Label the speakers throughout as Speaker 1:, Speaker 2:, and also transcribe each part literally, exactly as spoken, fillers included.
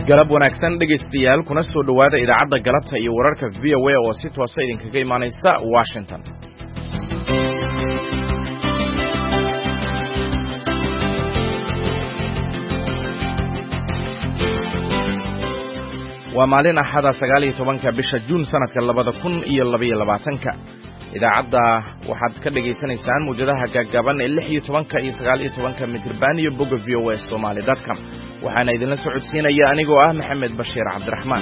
Speaker 1: galab wanaagsan dhegaystayaal kuna soo dhawaada idaacadda galabta iyo wararka V O A oo si toosa idinkaga imaanaysa Washington. waa maalin axada sagaal iyo tobanka bisha Juun sanadka labada kun iyo laba iyo labaatanka. idaacadda waxaad ka dhageysanaysaan muujadaha gaagaaban ee lix iyo tobanka iyo sagaal iyo tobanka mitirban iyo bogga V O A Somali dot com. waxaana idinla socodsiinaya anigoo ah Maxamed Bashiir Cabdiraxmaan.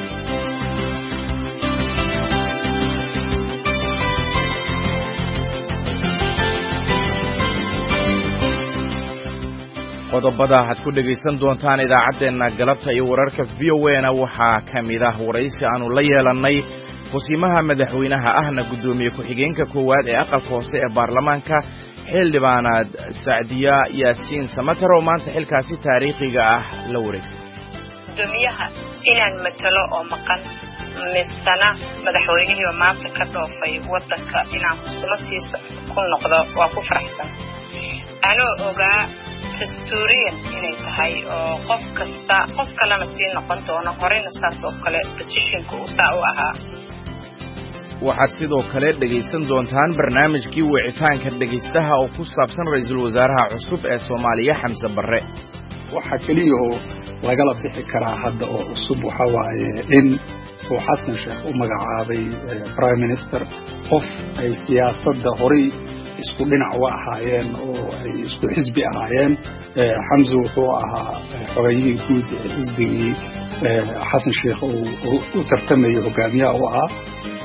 Speaker 1: qodobada aad ku dhageysan doontaan idaacadeena galabta iyo wararka V O A na waxaa kamid ah waraysi aanu la yeelanay wasiimaha madaxweynaha ahna gudoomiye ku-xigeenka koowaad ee aqalka hoose ee baarlamaanka xildhibaanad Sacdiya Yaasiin Samatar oo maanta xilkaasi taariikhiga ah la wareegtay.
Speaker 2: gudoomiyaha inaan matalo oo maqan misana madaxweynihii maanta ka dhoofay wadanka inaan kusoo siiso ku noqdo waa ku faraxsan. anoo ogaa dastuuriyan inay tahay oo qof kasta qof kalena sii noqon doono horeyna saas oo kale positionku uu saa u ahaa.
Speaker 1: waxaad sidoo kale dhegaysan doontaan barnaamijkii wicitaanka dhegaystaha oo ku saabsan ra'iisul wasaaraha cusub ee Soomaaliya Xamse Barre.
Speaker 3: waxa kaliya oo lagala bixi karaa hadda oo cusub waxa waaye in uu Xasan Sheekh u magacaabay prime minister qof ay siyaasadda horay isku dhinac u ahaayeen oo ay isku xisbi ahaayeen. Xamse wuxuu ahaa xogayihii guud ee xisbigii Xasan Sheekh oo u tartamay hogaamiyaha u ahaa.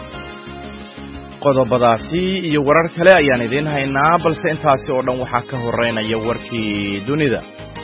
Speaker 1: qodobadaasi iyo warar kale ayaan idin haynaa balse intaasi oo dhan waxaa ka horeynaya warkii dunida.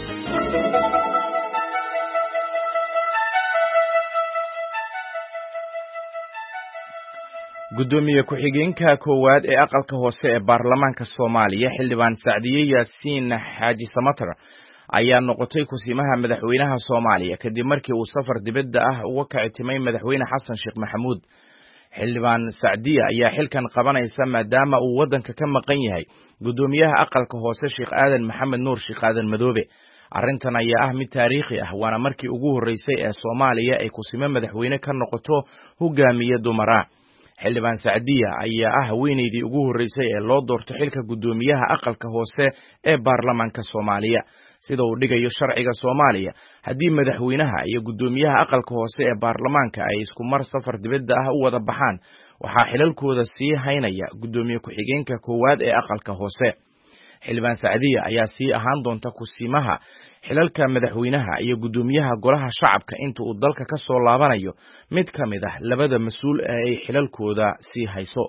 Speaker 1: gudoomiye ku-xigeenka koowaad ee aqalka hoose ee baarlamaanka Soomaaliya xildhibaan Sacdiya Yaasiin Xaaji Samatar ayaa noqotay kusiimaha madaxweynaha Soomaaliya kadib markii uu safar dibadda ah uga kicitimay madaxweyne Xasan Sheekh Maxamuud. xildhibaan Sacdiya ayaa xilkan qabanaysa maadaama uu wadanka ka maqan yahay gudoomiyaha aqalka hoose Sheekh Aadan Maxamed Nuur Sheekh Aadan Madoobe. arrintan ayaa ah mid taariikhi ah waana markii ugu horeysay ee Soomaaliya ay kusiime madaxweyne ka noqoto hogaamiye dumara. xildhibaan Sacdiya ayaa ah haweeneydii ugu horeysay ee loo doorto xilka gudoomiyaha aqalka hoose ee baarlamaanka Soomaaliya. sida uu dhigayo sharciga Soomaaliya haddii madaxweynaha iyo gudoomiyaha aqalka hoose ee baarlamaanka ay isku mar safar dibadda ah u wada baxaan waxaa xilalkooda sii haynaya gudoomiye ku-xigeenka koowaad ee aqalka hoose. xildhibaan Sacdiya ayaa sii ahaan doonta kusiimaha xilalka madaxweynaha iyo gudoomiyaha golaha shacabka inta uu dalka ka soo laabanayo mid ka mid ah labada mas'uul ee ay xilalkooda sii hayso.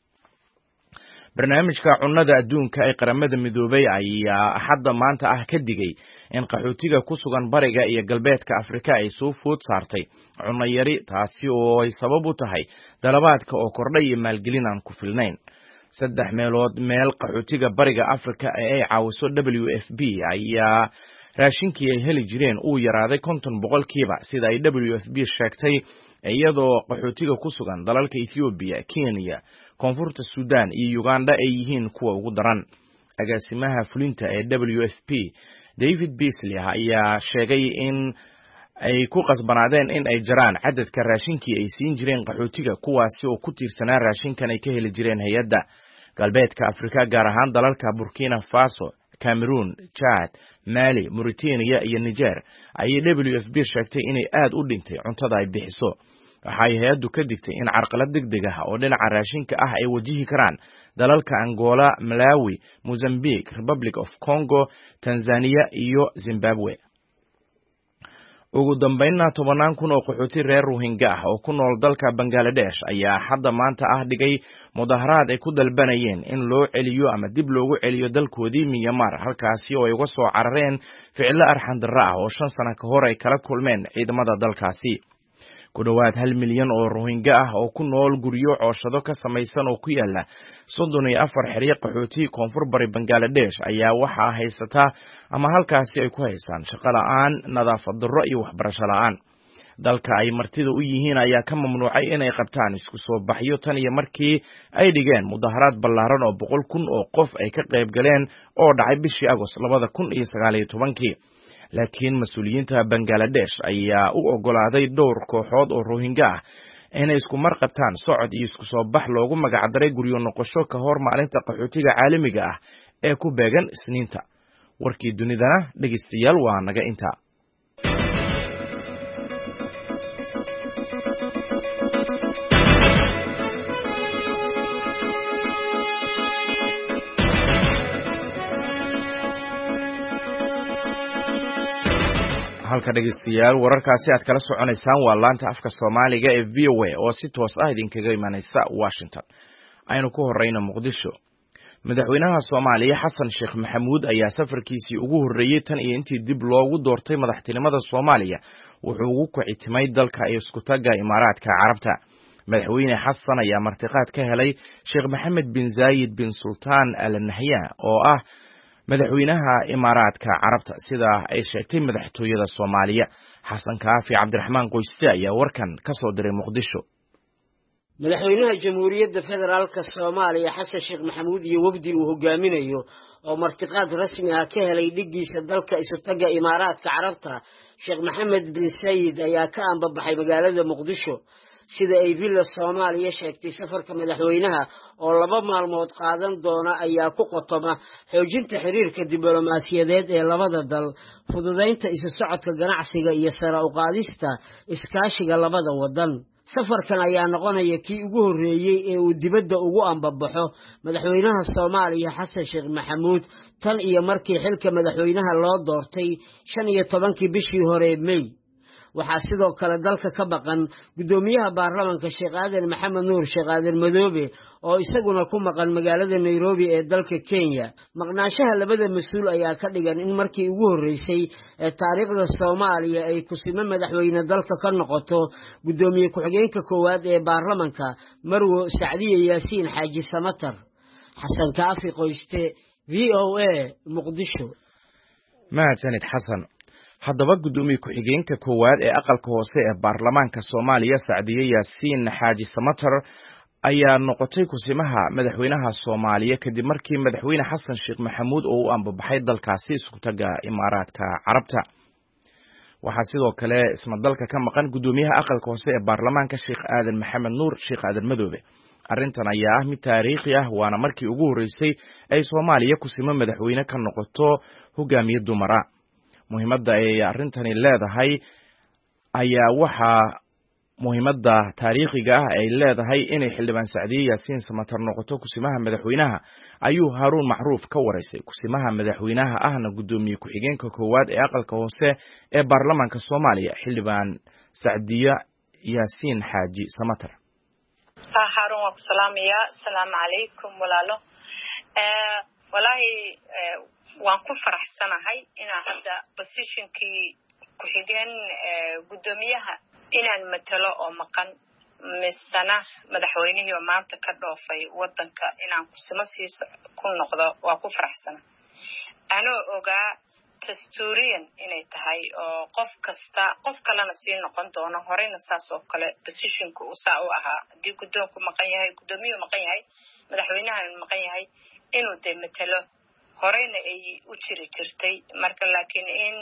Speaker 1: barnaamijka cunnada adduunka ee qaramada midoobay ayaa axadda maanta ah ka digay in qaxootiga ku sugan bariga iyo galbeedka Afrika ay soo food saartay cunno yari taasi oo ay sabab u tahay dalabaadka oo kordhay iyo maalgelin aan ku filnayn. saddex meelood meel qaxootiga bariga Afrika ee ay caawiso W F P ayaa raashinkii ay heli jireen uu yaraaday konton boqolkiiba sida ay W F P sheegtay, iyadoo qaxootiga ku sugan dalalka Ethiopia, Kenya, Koonfurta Suudaan iyo Uganda ay yihiin kuwa ugu daran. agaasimaha fulinta ee W F P David Beasley ayaa sheegay in ay ku qasbanaadeen in ay jaraan cadadka raashinkii ay siin jireen qaxootiga kuwaasi oo ku tiirsanaa raashinkan ay ka heli jireen hay'adda. galbeedka Afrika gaar ahaan dalalka Burkina Faso, Cameroon, Chad, Mali, Mauritania iyo Niger ayay W F P sheegtay inay aad u dhintay cuntada ay bixiso. waxay hay'addu ka digtay in carqalad degdeg ah oo dhinaca raashinka ah ay wajihi karaan dalalka Angola, Malawi, Mozambique, Republic of Congo, Tanzania iyo Zimbabwe. ugu dambeynna tobanaan kun oo qaxooti reer Rohingya ah oo ku nool dalka Bangladesh ayaa hadda maanta ah dhigay mudaharaad ay ku dalbanayeen in loo celiyo ama dib loogu celiyo dalkoodii Myanmar halkaasi oo ay uga soo carareen ficilo arxan darro ah oo shan sano ka hor ay kala kulmeen ciidamada dalkaasi. ku dhawaad hal milyan oo Rohingya ah oo ku nool guryo cooshado ka samaysan oo ku yaala soddon iyo afar xeryo qaxooti koonfur bari Bangladesh ayaa waxaa haysata ama halkaasi ay ku haystaan shaqo la'aan, nadaafad darro iyo waxbarasho la'aan. dalka ay martida u yihiin ayaa ka mamnuucay inay qabtaan isku soo baxyo tan iyo markii ay dhigeen mudaharaad ballaaran oo boqol kun oo qof ay ka qayb galeen oo dhacay bishii Agost labada kun iyo sagaal iyo tobankii. laakiin mas-uuliyiinta Bangladesh ayaa u ogolaaday dhowr kooxood oo Rohingya ah inay isku mar qabtaan socod iyo isku soo bax loogu magac daray guryo noqosho ka hor maalinta qaxootiga caalamiga ah ee ku beegan Isniinta. warkii dunidana dhageystayaal waa naga intaa. halka dhageystayaal wararkaasi aad kala soconaysaan waa laanta afka Soomaaliga ee V O A oo si toos ah idinkaga imanaysa Washington. aynu ku horeyno Muqdisho. madaxweynaha Soomaaliya Xasan Sheekh Maxamuud ayaa safarkiisii ugu horeeyay tan iyo intii dib loogu doortay madaxtinimada Soomaaliya wuxuu ugu kicitimay dalka isku taga Imaaraadka Carabta. madaxweyne Xasan ayaa martiqaad ka helay Sheekh Maxamed bin Zayed bin Sultan Al Nahyan oo ah madaxweynaha Imaaraadka Carabta sida ay sheegtay madaxtooyada Soomaaliya. Xasan Kaafi Cabdiraxmaan Qoyste ayaa warkan ka soo diray Muqdisho.
Speaker 4: madaxweynaha Jamhuuriyadda Federaalka Soomaaliya Xasan Sheekh Maxamuud iyo wafdi uu hogaaminayo oo martiqaad rasmi ah ka helay dhigiisa dalka isu taga Imaaraadka Carabta Sheekh Maxamed bin Zayed ayaa ka anbabaxay magaalada Muqdisho. sida ay villa Soomaaliya sheegtay safarka madaxweynaha oo laba maalmood qaadan doona ayaa ku qotoma xoojinta xiriirka diblomaasiyadeed ee labada dal, fududeynta isu socodka ganacsiga iyo sare u qaadista iskaashiga labada wadan. safarkan ayaa noqonaya kii ugu horeeyay ee uu dibadda ugu anbabaxo madaxweynaha Soomaaliya Xasan Sheekh Maxamuud tan iyo markii xilka madaxweynaha loo doortay shan iyo tobankii bishii hore May. waxaa sidoo kale dalka ka baqan gudoomiyaha baarlamaanka Sheekh Aadan Maxamed Nuur Sheekh Aadan Madoobe oo isaguna ku maqan magaalada Nairobi ee dalka Kenya. maqnaanshaha labada mas'uul ayaa ka dhigan in markii ugu horeysay ee taariikhda Soomaaliya ay ku siman madaxweyne dalka ka noqoto gudoomiye ku-xigeenka koowaad ee baarlamaanka Marwo Sacdiye Yaasiin Xaaji Samatar. Xasan Kaafi Qoyste, V O A, Muqdisho.
Speaker 1: mahadsanid Xasan. haddaba gudoomiye ku-xigeenka koowaad ee aqalka hoose ee baarlamaanka Soomaaliya Sacdiye Yaasiin Xaaji Samatar ayaa noqotay kusimaha madaxweynaha Soomaaliya kadib markii madaxweyne Xasan Sheekh Maxamuud oo u anbabaxay dalkaasi isku taga Imaaraadka Carabta. waxaa sidoo kale isma dalka ka maqan gudoomiyaha aqalka hoose ee baarlamaanka Sheekh Aadan Maxamed Nuur Sheekh Aadan Madoobe. arrintan ayaa ah mid taariikhi ah waana markii ugu horeysay ay Soomaaliya kusimo madaxweyne ka noqoto hogaamiye dumara. muhiimadda ay arrintani leedahay ayaa waxa muhiimadda taariikhiga ah ay leedahay inay xildhibaan Sacdiye Yaasiin Samatar noqoto kusimaha madaxweynaha ayuu Haruun Macruuf ka wareysay kusimaha madaxweynaha ahna gudoomiye ku-xigeenka koowaad ee aqalka hoose ee baarlamaanka Soomaaliya xildhibaan Sacdiye Yaasiin Xaaji Samatar.
Speaker 2: Haruun wa salaamiya salaamu calaykum walaalo. ee walaahi waan ku faraxsanahay inaan hadda positionkii ku-xigeen gudoomiyaha inaan matalo oo maqan misana madaxweynihii oo maanta ka dhoofay wadanka inaan kusimo siiso ku noqdo waa ku faraxsanahay. anoo ogaa dastuuriyan inay tahay oo qof kasta qof kalena sii noqon doono horeyna saas oo kale positionku uu saa u ahaa haddii gudoonku maqan yahay gudoomiyuhu maqan yahay madaxweynaha maqan yahay inuu dee matalo horeyna ay u jiri jirtay marka laakiin in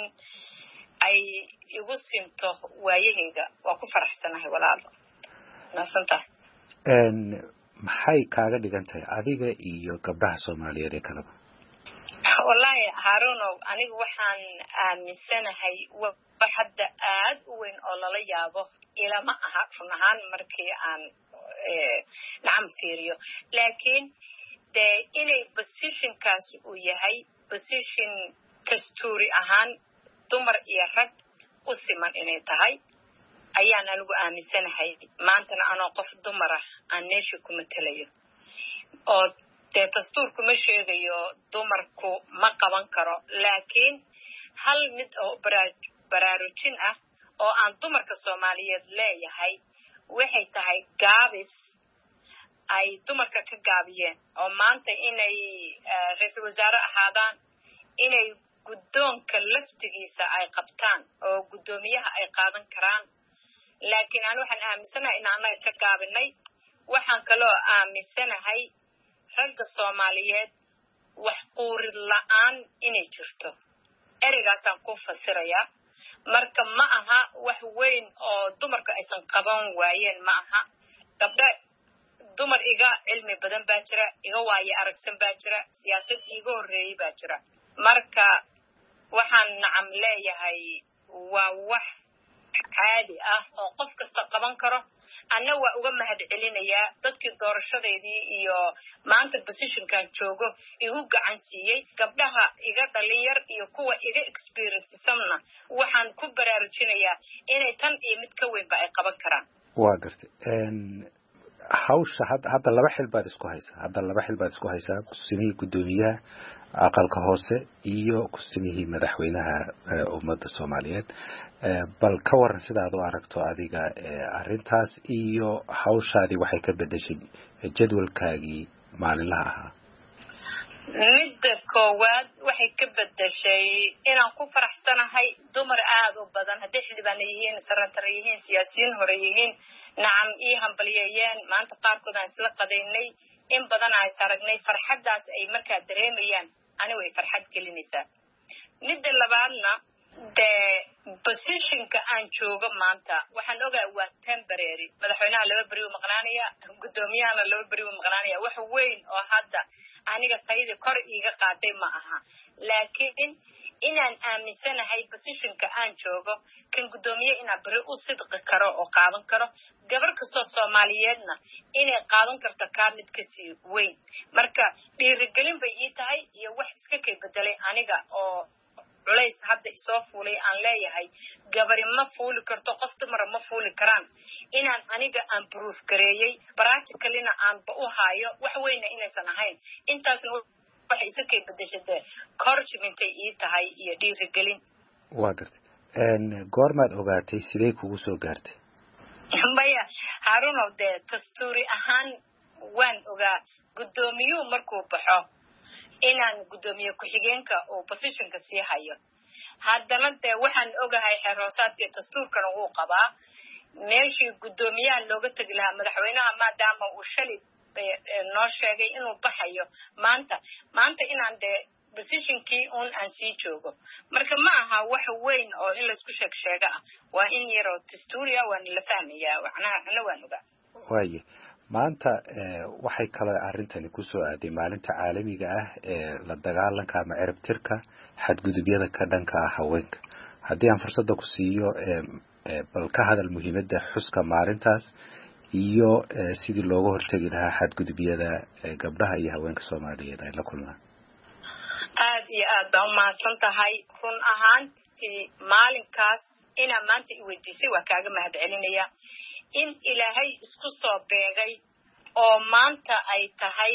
Speaker 2: ay igu sinto waayahayga waa ku faraxsanahay walaalo. nasantahay
Speaker 5: een maxay kaaga dhigan tahay adiga iyo gabdhaha Soomaaliyeed ee kaleba?
Speaker 2: wallahi Haruun anigu waxaan aaminsanahay wax hadda aad u weyn oo lala yaabo ilama aha run ahaan markii aan nacam fiiriyo laakiin de inay positionkaas uu yahay position dastuuri ahaan dumar iyo rag u siman inay tahay ayaan anigu aaminsanahay maantana anoo qof dumar ah aan meesha ku matalayo oo dee dastuurku ma sheegayo dumarku ma qaban karo laakiin hal mid oo baraarujin ah oo aan dumarka Soomaaliyeed leeyahay waxay tahay gaabis ay dumarka ka gaabiyeen oo maanta inay ra'iisul wasaare ahaadaan inay gudoonka laftigiisa ay qabtaan oo gudoomiyaha ay qaadan karaan laakiin aan waxaan aaminsanahay in aan ka gaabinay. waxaan kaloo aaminsanahay ragga Soomaaliyeed wax quurid la'aan inay jirto ereygaasaan ku fasirayaa marka ma aha wax weyn oo dumarka aysan qaban waayeen ma aha gabdha dumar iga cilmi badan baa jira iga waaye aragsan baa jira siyaasad iga horreeyay baa jira marka waxaan nacam leeyahay waa wax caadi ah oo qof kasta qaban karo anna waa uga mahadcelinayaa dadkii doorashadeedii iyo maanta positionkan joogo igu gacan siiyey gabdhaha iga dhalinyar iyo kuwa iga experiencesamna waxaan ku baraarujinayaa inay tan iyo mid ka weynba ay qaban karaan
Speaker 5: waa gartay hawsha hadda laba xil baad isku haysaa hadda laba xil baad isku haysaa kusimihii guddoomiyaha aqalka hoose iyo kusimihii madaxweynaha ummadda Soomaaliyeed bal ka waran sidaad u aragto adiga arrintaas iyo hawshaadii waxay ka bedeshay jadwalkaagii maalinlaha ahaa
Speaker 2: midda koowaad waxay ka bedeshay inaan ku faraxsanahay dumar aad u badan hadday xildhibaan yihiin saratar yihiin siyaasiyiin hore yihiin nacam ii hambalyeeyeen maanta qaarkood aan isla qadaynay in badan aan is aragnay farxaddaas ay markaa dareemayaan ani way farxad gelinaysaa midda labaadna dee positionka aan joogo maanta waxaan ogaa waa temporary madaxweynaha laba beri u maqnaanaya guddoomiyahana laba beri u maqnaanaya wax weyn oo hadda aniga tayada kor iiga qaaday ma aha laakiin inaan aaminsanahay positionka aan joogo kan guddoomiye inaan beri u sidqi karo oo qaadan karo gabar kastoo Soomaaliyeedna inay qaadan karto kaa mid kasii weyn marka dhiirigelin bay ii tahay iyo wax iska kay bedelay aniga oo culays hadda isoo fuulay aan leeyahay gabari ma fuuli karto qof dumar ma fuuli karaan inaan aniga aan proof gareeyay practicalina aan ba u haayo wax weyn inaysan ahayn intaasna waxa isu kay bedeshay encouragement ii tahay iyo dhiirigelin
Speaker 5: waa gartay een goormaad ogaatay sidee kugu soo gaartay
Speaker 2: maya haruno de dastuuri ahaan waan ogaa guddoomiyuhu markuu baxo inaan guddoomiye ku-xigeenka oo positionka sii hayo haddana dee waxaan ogahay xeerhoosaadka dastuurkana wuu qabaa meeshii guddoomiyaha looga tegi lahaa madaxweynaha maadaama uu shalay noo sheegay inuu baxayo maanta maanta inaan dee positionkii un aan sii joogo marka ma aha wax weyn oo in laisku sheeg sheega ah waa in yaroo dastuuriya waan la fahmayaa macnaha ana waan ogaa
Speaker 5: waaye maanta waxay kale arrintani ku soo aaday maalinta caalamiga ah ee la dagaalanka ama ciribtirka xadgudubyada ka dhanka ah haweenka haddii aan fursadda ku siiyo bal ka hadal muhiimadda xuska maalintaas iyo sidii looga hortagi lahaa xadgudubyada gabdhaha iyo haweenka Soomaaliyeed ay la kulmaan
Speaker 2: aad iyo aad baan u mahadsan tahay run ahaantii maalinkaas inaa maanta i weydiisay waa kaaga mahadcelinaya in ilaahay isku soo beegay oo maanta ay tahay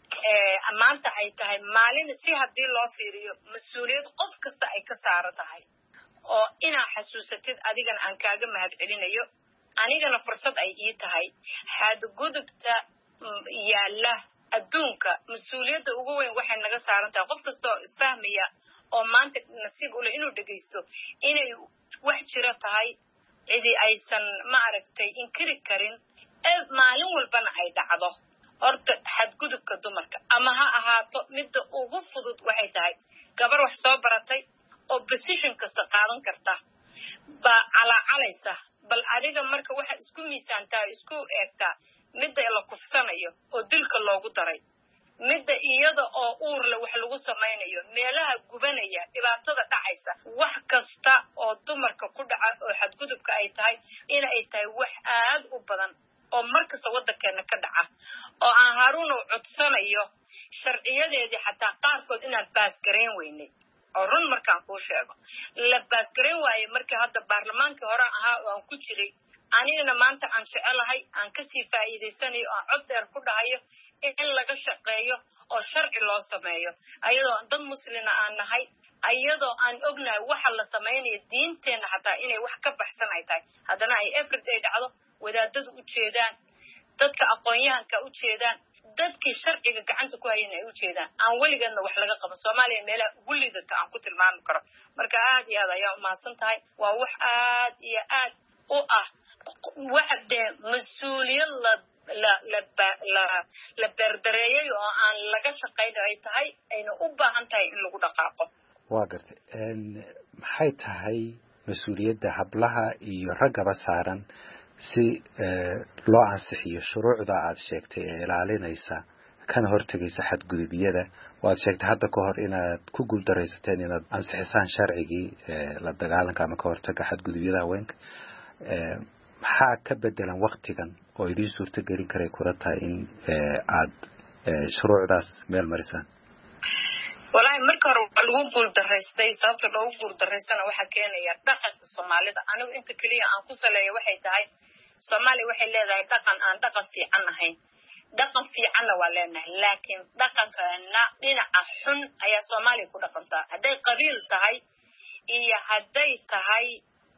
Speaker 2: maanta ay tahay maalin si haddii loo fiiriyo mas-uuliyad qof kasta ay ka saaran tahay oo inaa xasuusatid adigana aan kaaga mahadcelinayo anigana fursad ay ii tahay xadgudubta yaalla adduunka mas-uuliyadda ugu weyn waxay naga saaran tahay qof kastoo isfahmaya oo maanta nasiib u leh inuu dhegaysto inay wax jira tahay cidi aysan ma aragtay inkiri karin maalin walbana ay dhacdo horta xadgudubka dumarka ama ha ahaato midda ugu fudud waxay tahay gabar wax soo baratay oo position kasta qaadan karta baa calaacalaysa bal adiga marka waxa isku miisaantaa isku eegtaa midda la kufsanayo oo dilka loogu daray midda iyada oo uurle wax lagu samaynayo meelaha gubanaya dhibaatada dhacaysa wax kasta oo dumarka ku dhaca oo xadgudubka ay tahay inay tahay wax aad u badan oo markasta waddankeena ka dhaca oo aan haruunow codsanayo sharciyadeedii xataa qaarkood inaan baasgarayn weynay oo run markaan kuu sheego la baasgarayn waaye markii hadda baarlamaankii hore ahaa oo aan ku jiray anigana maanta aan jecelahay aan kasii faa'iidaysanayo aan cod dheer ku dhahayo in laga shaqeeyo oo sharci loo sameeyo ayadoo dad muslina aan nahay ayadoo aan ognahay waxa la samaynayo diinteenna xataa inay wax ka baxsan ay tahay haddana ay everyday dhacdo wadaadadu u jeedaan dadka aqoon-yahanka u jeedaan dadkii sharciga gacanta ku hayana ay u jeedaan aan weligeedna wax laga qaban soomaaliya meelaha ugu liidata aan ku tilmaami karo marka aad iyo aad ayaa umahadsan tahay waa wax aad iyo aad u ah waxa dee mas-uuliyad la la la la la berbereeyay oo aan laga shaqayn ay tahay ayna u baahan tahay in lagu dhaqaaqo
Speaker 5: waa gartay maxay tahay mas-uuliyadda hablaha iyo raggaba saaran si loo ansixiyo shuruucda aad sheegtay ee ilaalinaysa kana hortegaysa xadgudubyada waad sheegtay hadda ka hor inaad ku guuldaraysateen inaad ansixisaan sharcigii la dagaalanka ama ka hortaga xadgudubyada haweenka maxaa ka bedelan waktigan oo idiin suurto gelin karay kula tahay in aad shuruucdaas meel marisaan
Speaker 2: walahi marka hore waa lagu guuldaraystay sababta loogu guuldaraystana waxaa keenaya dhaqanka soomaalida anigu inta keliya aan ku saleeyo waxay tahay soomaaliya waxay leedahay dhaqan aan dhaqan fiican ahayn dhaqan fiicanna waa leenahay laakiin dhaqankana dhinaca xun ayaa soomaaliya ku dhaqantaa hadday qabiil tahay iyo hadday tahay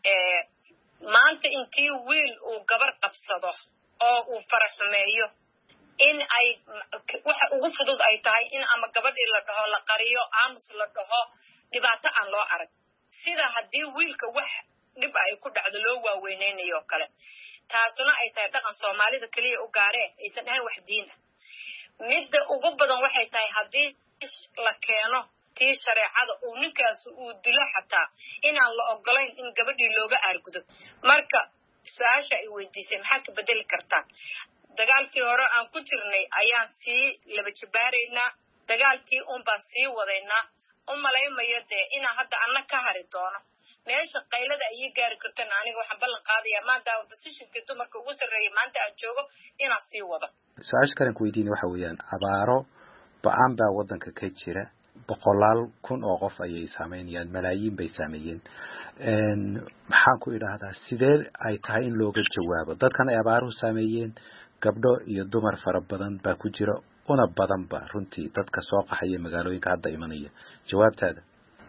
Speaker 2: maanta intii wiil uu gabar qabsado oo uu faraxumeeyo in ay waxa ugu fudud ay tahay in ama gabadhii la dhaho la qariyo aamus la dhaho dhibaato aan loo arag sida haddii wiilka wax dhib ay ku dhacdo loo waaweyneynayo kale taasuna ay tahay dhaqan soomaalida keliya u gaaree aysan ahayn wax diin ah midda ugu badan waxay tahay haddii la keeno tii shareecada uu ninkaas uu dilo xataa inaan la ogolayn in gabadhii looga aargudo marka su-aasha ay weydiisay maxaa ka bedeli kartaa dagaalkii hore aan ku jirnay ayaan sii laba jibaaraynaa dagaalkii unbaan sii wadaynaa u malaymayo dee inaan hadda anna ka hari doono meesha qaylada ayay gaari kartana aniga waxaan ballan qaadayaa maadaama basishinkii dumarka ugu sarreeyay maanta aan joogo inaan sii wado
Speaker 5: su-aasha kalen ku weydiina waxa weeyaan abaaro ba-aan baa waddanka ka jira boqolaal kun oo qof ayay saameynayaan malaayiin bay saameeyeen maxaan ku idhaahdaa sidee ay tahay in looga jawaabo dadkan ay abaaruhu saameeyeen gabdho iyo dumar fara badan baa ku jira una badanba runtii dadka soo qaxaya magaalooyinka hadda imanaya jawaabtaada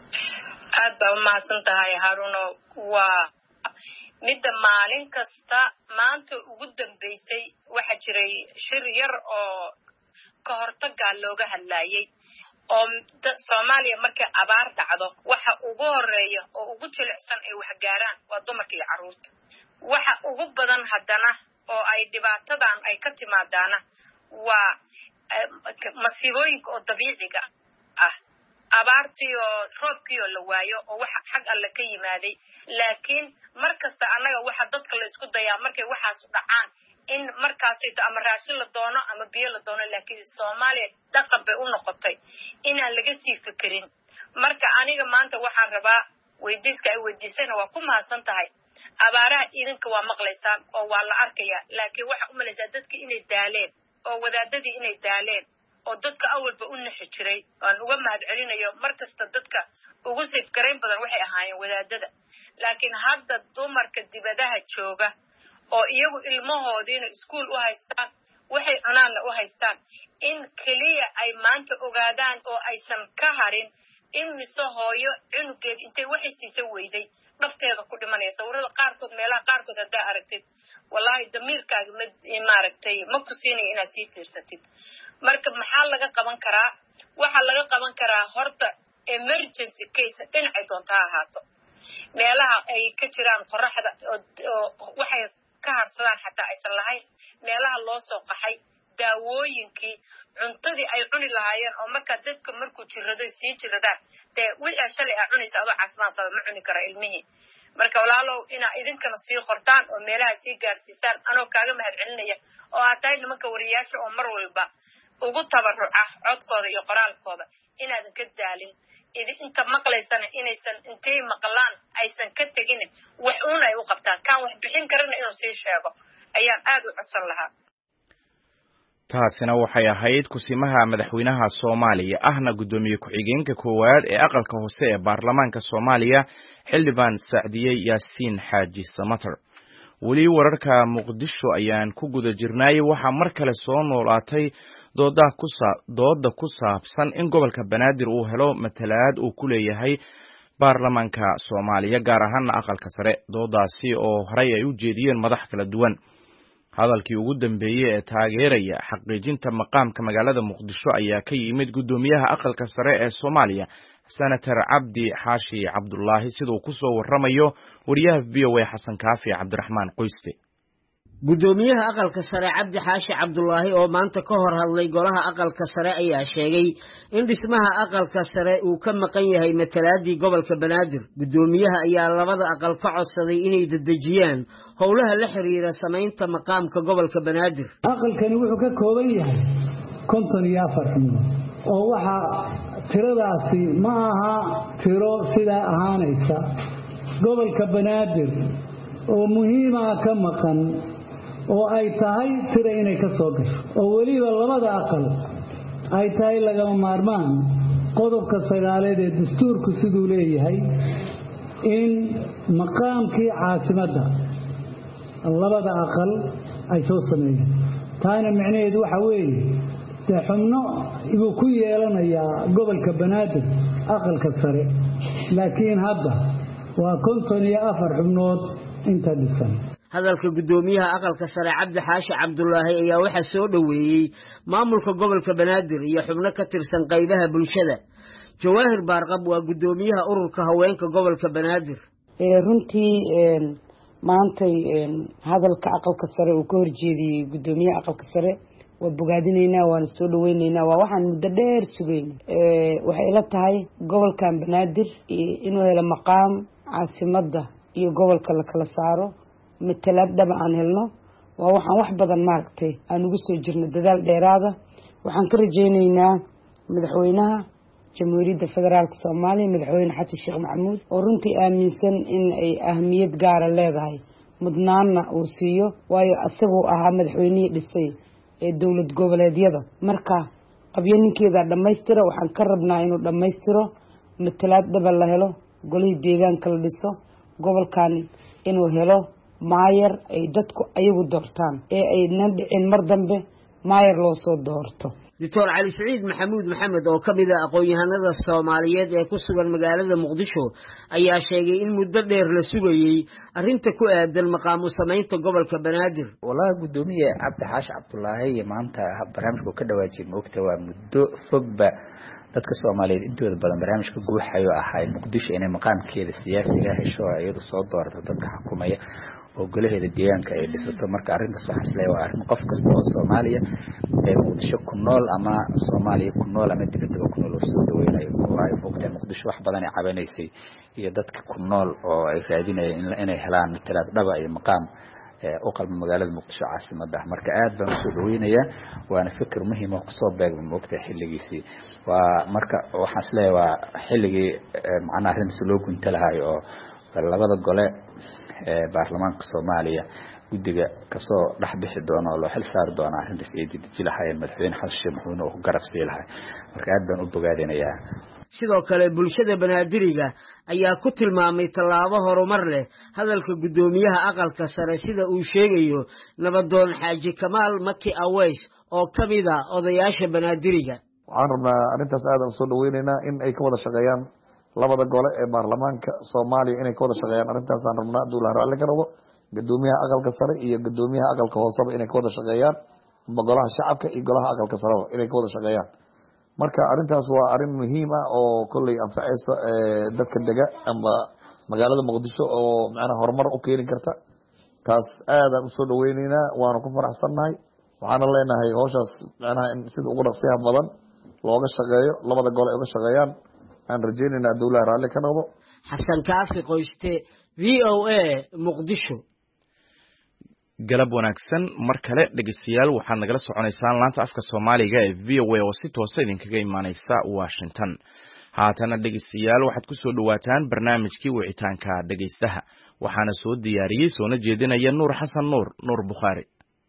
Speaker 2: aad baa umahadsan tahay haruno waa midda maalin kasta maanta ugu dambeysay waxaa jiray shir yar oo ka hortagaa looga hadlaayay oo soomaaliya markay abaar dhacdo waxa ugu horeeya oo ugu jilicsan ay wax gaaraan waa dumarka iyo carruurta waxa ugu badan haddana oo ay dhibaatadan ay ka timaadaana waa masiibooyinka oo dabiiciga ah abaartii oo roobkii oo la waayo oo waxa xag alle ka yimaaday laakiin markasta annaga waxa dadka la isku dayaa markay waxaas dhacaan in markaasayto ama raashin la doono ama biyo la doono laakiin soomaaliya dhaqan bay u noqotay inaan laga sii fikirin marka aniga maanta waxaan rabaa weydiiska ay weydiisana waa ku mahadsan tahay abaaraha idinka waa maqlaysaan oo waa la arkayaa laakiin waxaa u malaysaa dadkii inay daaleen oo wadaadadii inay daaleen oo dadka awalba u naxi jiray aan uga mahad celinayo markasta dadka ugu sifgarayn badan waxay ahaayeen wadaadada laakiin hadda dumarka dibadaha jooga oo iyagu ilmahoodiina iskuul u haystaan waxay cunaanna u haystaan in keliya ay maanta ogaadaan oo aysan ka harin in mise hooyo cunugeed intay waxay siisa weyday dhafteeda ku dhimanaya sawirada qaarkood meelaha qaarkood haddaa aragtid wallaahi damiirkaaga ma maaragtay ma ku siinaya inaad sii fiirsatid marka maxaa laga qaban karaa waxaa laga qaban karaa horta emergency case dhinacay doonta ha ahaato meelaha ay ka jiraan qoraxda oo waxay ka harsadaan xataa aysan lahayn meelaha loo soo qaxay daawooyinkii cuntadii ay cuni lahaayeen oo markaa dadka markuu jirado sii jiradaan dee wixii shalay aa cunaysa adoo caafimaad qaba ma cuni kara ilmihii marka walaalow inaa idinkana sii qortaan oo meelaha sii gaarsiisaan anoo kaaga mahad celinaya oo aad tahay nimanka wariyaasha oo mar walba ugu tabaruca codkooda iyo qoraalkooda inaadan ka daalin inta maqlaysana inaysan intay maqlaan aysan ka tegin wax uun ay u qabtaan kaan wax bixin karana inuu sii sheego ayaan aad u codsan lahaa
Speaker 1: taasina waxay ahayd kusimaha madaxweynaha Soomaaliya ahna gudoomiye ku-xigeenka koowaad ee aqalka hoose ee baarlamaanka Soomaaliya xildhibaan Sacdiye Yaasiin Xaaji Samatar weli wararka Muqdisho ayaan ku guda jirnay waxa mar kale soo noolaatay dooda ku dooda ku saabsan in gobolka Banaadir uu helo matalaad uu ku leeyahay baarlamaanka Soomaaliya gaar ahaan aqalka sare doodaasi oo horay ay u jeediyeen madax kala duwan hadalkii ugu dambeeyay ee taageeraya xaqiijinta maqaamka magaalada Muqdisho ayaa ka yimid gudoomiyaha aqalka sare ee Soomaaliya Senator Cabdi Xaashi Cabdullaahi sidoo ku soo waramayo wariyaha V O A Xasan Kaafi Cabdiraxmaan Qoyste
Speaker 4: gudoomiyaha aqalka sare Cabdi Xaashi Cabdullaahi oo maanta ka hor hadlay golaha aqalka sare ayaa sheegay in dhismaha aqalka sare uu ka maqan yahay matalaadii gobolka Banaadir. Gudoomiyaha ayaa labada aqal ka codsaday inay dedejiyaan howlaha la xiriira samaynta maqaamka gobolka Banaadir.
Speaker 6: aqalkani wuxuu ka kooban yahay konton iyo afar xubnood oo waxa tiradaasi ma aha tiro sida ahaanaysa gobolka Banaadir oo muhiim ah ka maqan oo ay tahay tiro inay ka soo gasho oo waliba labada aqal ay tahay lagama maarmaan qodobka sagaaleed ee dastuurku siduu leeyahay in maqaamkii caasimadda labada aqal ay soo sameeyaan taana macnaheedu waxa weeye dee xubno inuu ku yeelanayaa gobolka Banaadir aqalka sare laakiin hadda waa konton iyo afar xubnood inta dhisan.
Speaker 4: hadalka gudoomiyaha aqalka sare Cabdi Xaashi Cabdullaahi ayaa waxa soo dhaweeyay maamulka gobolka Banaadir iyo xubno ka tirsan qaybaha bulshada. Jawaahir Baarqab waa gudoomiyaha ururka haweenka gobolka Banaadir.
Speaker 7: ee runtii een maantay een hadalka aqalka sare uu ka horjeediyay gudoomiyaha aqalka sare waa bogaadinaynaa waan soo dhaweynaynaa waa waxaan muddo dheer sugeynay ee waxay ila tahay gobolkan Banaadir inuu helo maqaam caasimadda iyo gobolka la kala saaro matalaad dhab aan helno waa waxaan wax badan maaragtay aan ugu soo jirno dadaal dheeraada waxaan ka rajaynaynaa madaxweynaha jamhuuriyadda federaalka Soomaaliya madaxweyne Xasan Sheekh Maxamuud oo runtii aaminsan in ay ahmiyad gaar ah leedahay mudnaana uu siiyo waayo asagoo ahaa madaxweynihii dhisay ee dawlad goboleedyada marka qabyaninkeeda dhameystira waxaan ka rabnaa inuu dhameystiro matalaad dhab la helo golihii deegaanka la dhiso gobolkan inuu helo maayar ay dadku ayagu doortaan ee ay dhicin mar dambe maayar loo soo doorto.
Speaker 4: Doctor Cali Saciid Maxamuud Maxamed oo ka mid ah aqoon-yahanada Soomaaliyeed ee ku sugan magaalada Muqdisho ayaa sheegay in muddo dheer la sugayay arrinta ku aadan maqaam u samaynta gobolka Banaadir.
Speaker 8: Wallahi gudoomiye Cabdi Xaashi Cabdullaahi maanta barnaamijku ka dhawaajin moogta waa muddo fogba dadka Soomaaliyeed intooda badan barnaamijka guuxayo ahay Muqdisho inay maqaamkeeda siyaasiga hesho iyadu soo doorto dadka xukuumaya oo golaheeda deegaanka ay dhisato marka arrintaas waxa isla waa arrin qof kasta oo Soomaaliya ee Muqdisho ku nool ama Soomaaliya ku nool ama dibadda ku nool oo soo dhaweynayo waayo fogta Muqdisho wax badan ay caawinaysay iyo dadka ku nool oo ay raadinayeen inay helaan matalaad dhaba iyo maqaam oo qalbi magaalada Muqdisho caasimadda marka aad baan soo dhaweynayaa waana fikir muhiim ah oo soo beegma moogta xilligiisii waa marka waxaan isleeyahay waa xilligii macna arrinta loo gunta lahaay oo labada gole ee baarlamaanka Soomaaliya guddiga ka soo dhaxbixi doona oo loo xil saari doona arrintaas ay dejin lahaayeen madaxweyne Xasan Sheekh Maxamuud oo garab sii lahaay marka aad baan u bogaadinayaa.
Speaker 4: sidoo kale bulshada Banaadiriga ayaa ku tilmaamay tallaabo horumar leh hadalka gudoomiyaha aqalka sare sida uu sheegayo nabadoon Xaaji Kamaal Maki Aways oo kamid ah odayaasha Banaadiriga.
Speaker 9: waxaan rabnaa arrintaas aad u soo dhaweynaynaa in ay ka wada shaqeeyaan labada gole ee baarlamaanka Soomaaliya inay ka wada shaqeeyaan arrintaas aan rabnaa dawladda raalli ka noqdo gudoomiyaha aqalka sare iyo gudoomiyaha aqalka hoose inay ka wada shaqeeyaan golaha shacabka iyo golaha aqalka sare inay ka wada shaqeeyaan marka arrintaas waa arrin muhiim ah oo kulli anfacayso dadka deega ama magaalada Muqdisho oo macna horumar u keenin karta taas aad aan u soo dhaweynaynaa waana ku faraxsanahay waxaan leenahay howshaas macna in sida ugu dhaqsiyaha badan looga shaqeeyo labada gole uga shaqeeyaan aan rajaynaynaa dawladda raalli ka noqdo.
Speaker 4: Xasan Kaafi Qoyste V O A Muqdisho.
Speaker 1: galab wanaagsan mar kale dhageystayaal waxaad nagala soconaysaan laanta afka Soomaaliga ee V O A oo si toos ah idinkaga imaanaysa Washington. haatana dhageystayaal waxaad ku soo dhawaataan barnaamijkii wicitaanka dhageystaha waxaana soo diyaariyay soona jeedinaya Nuur Xasan Nuur Nuur Bukhari.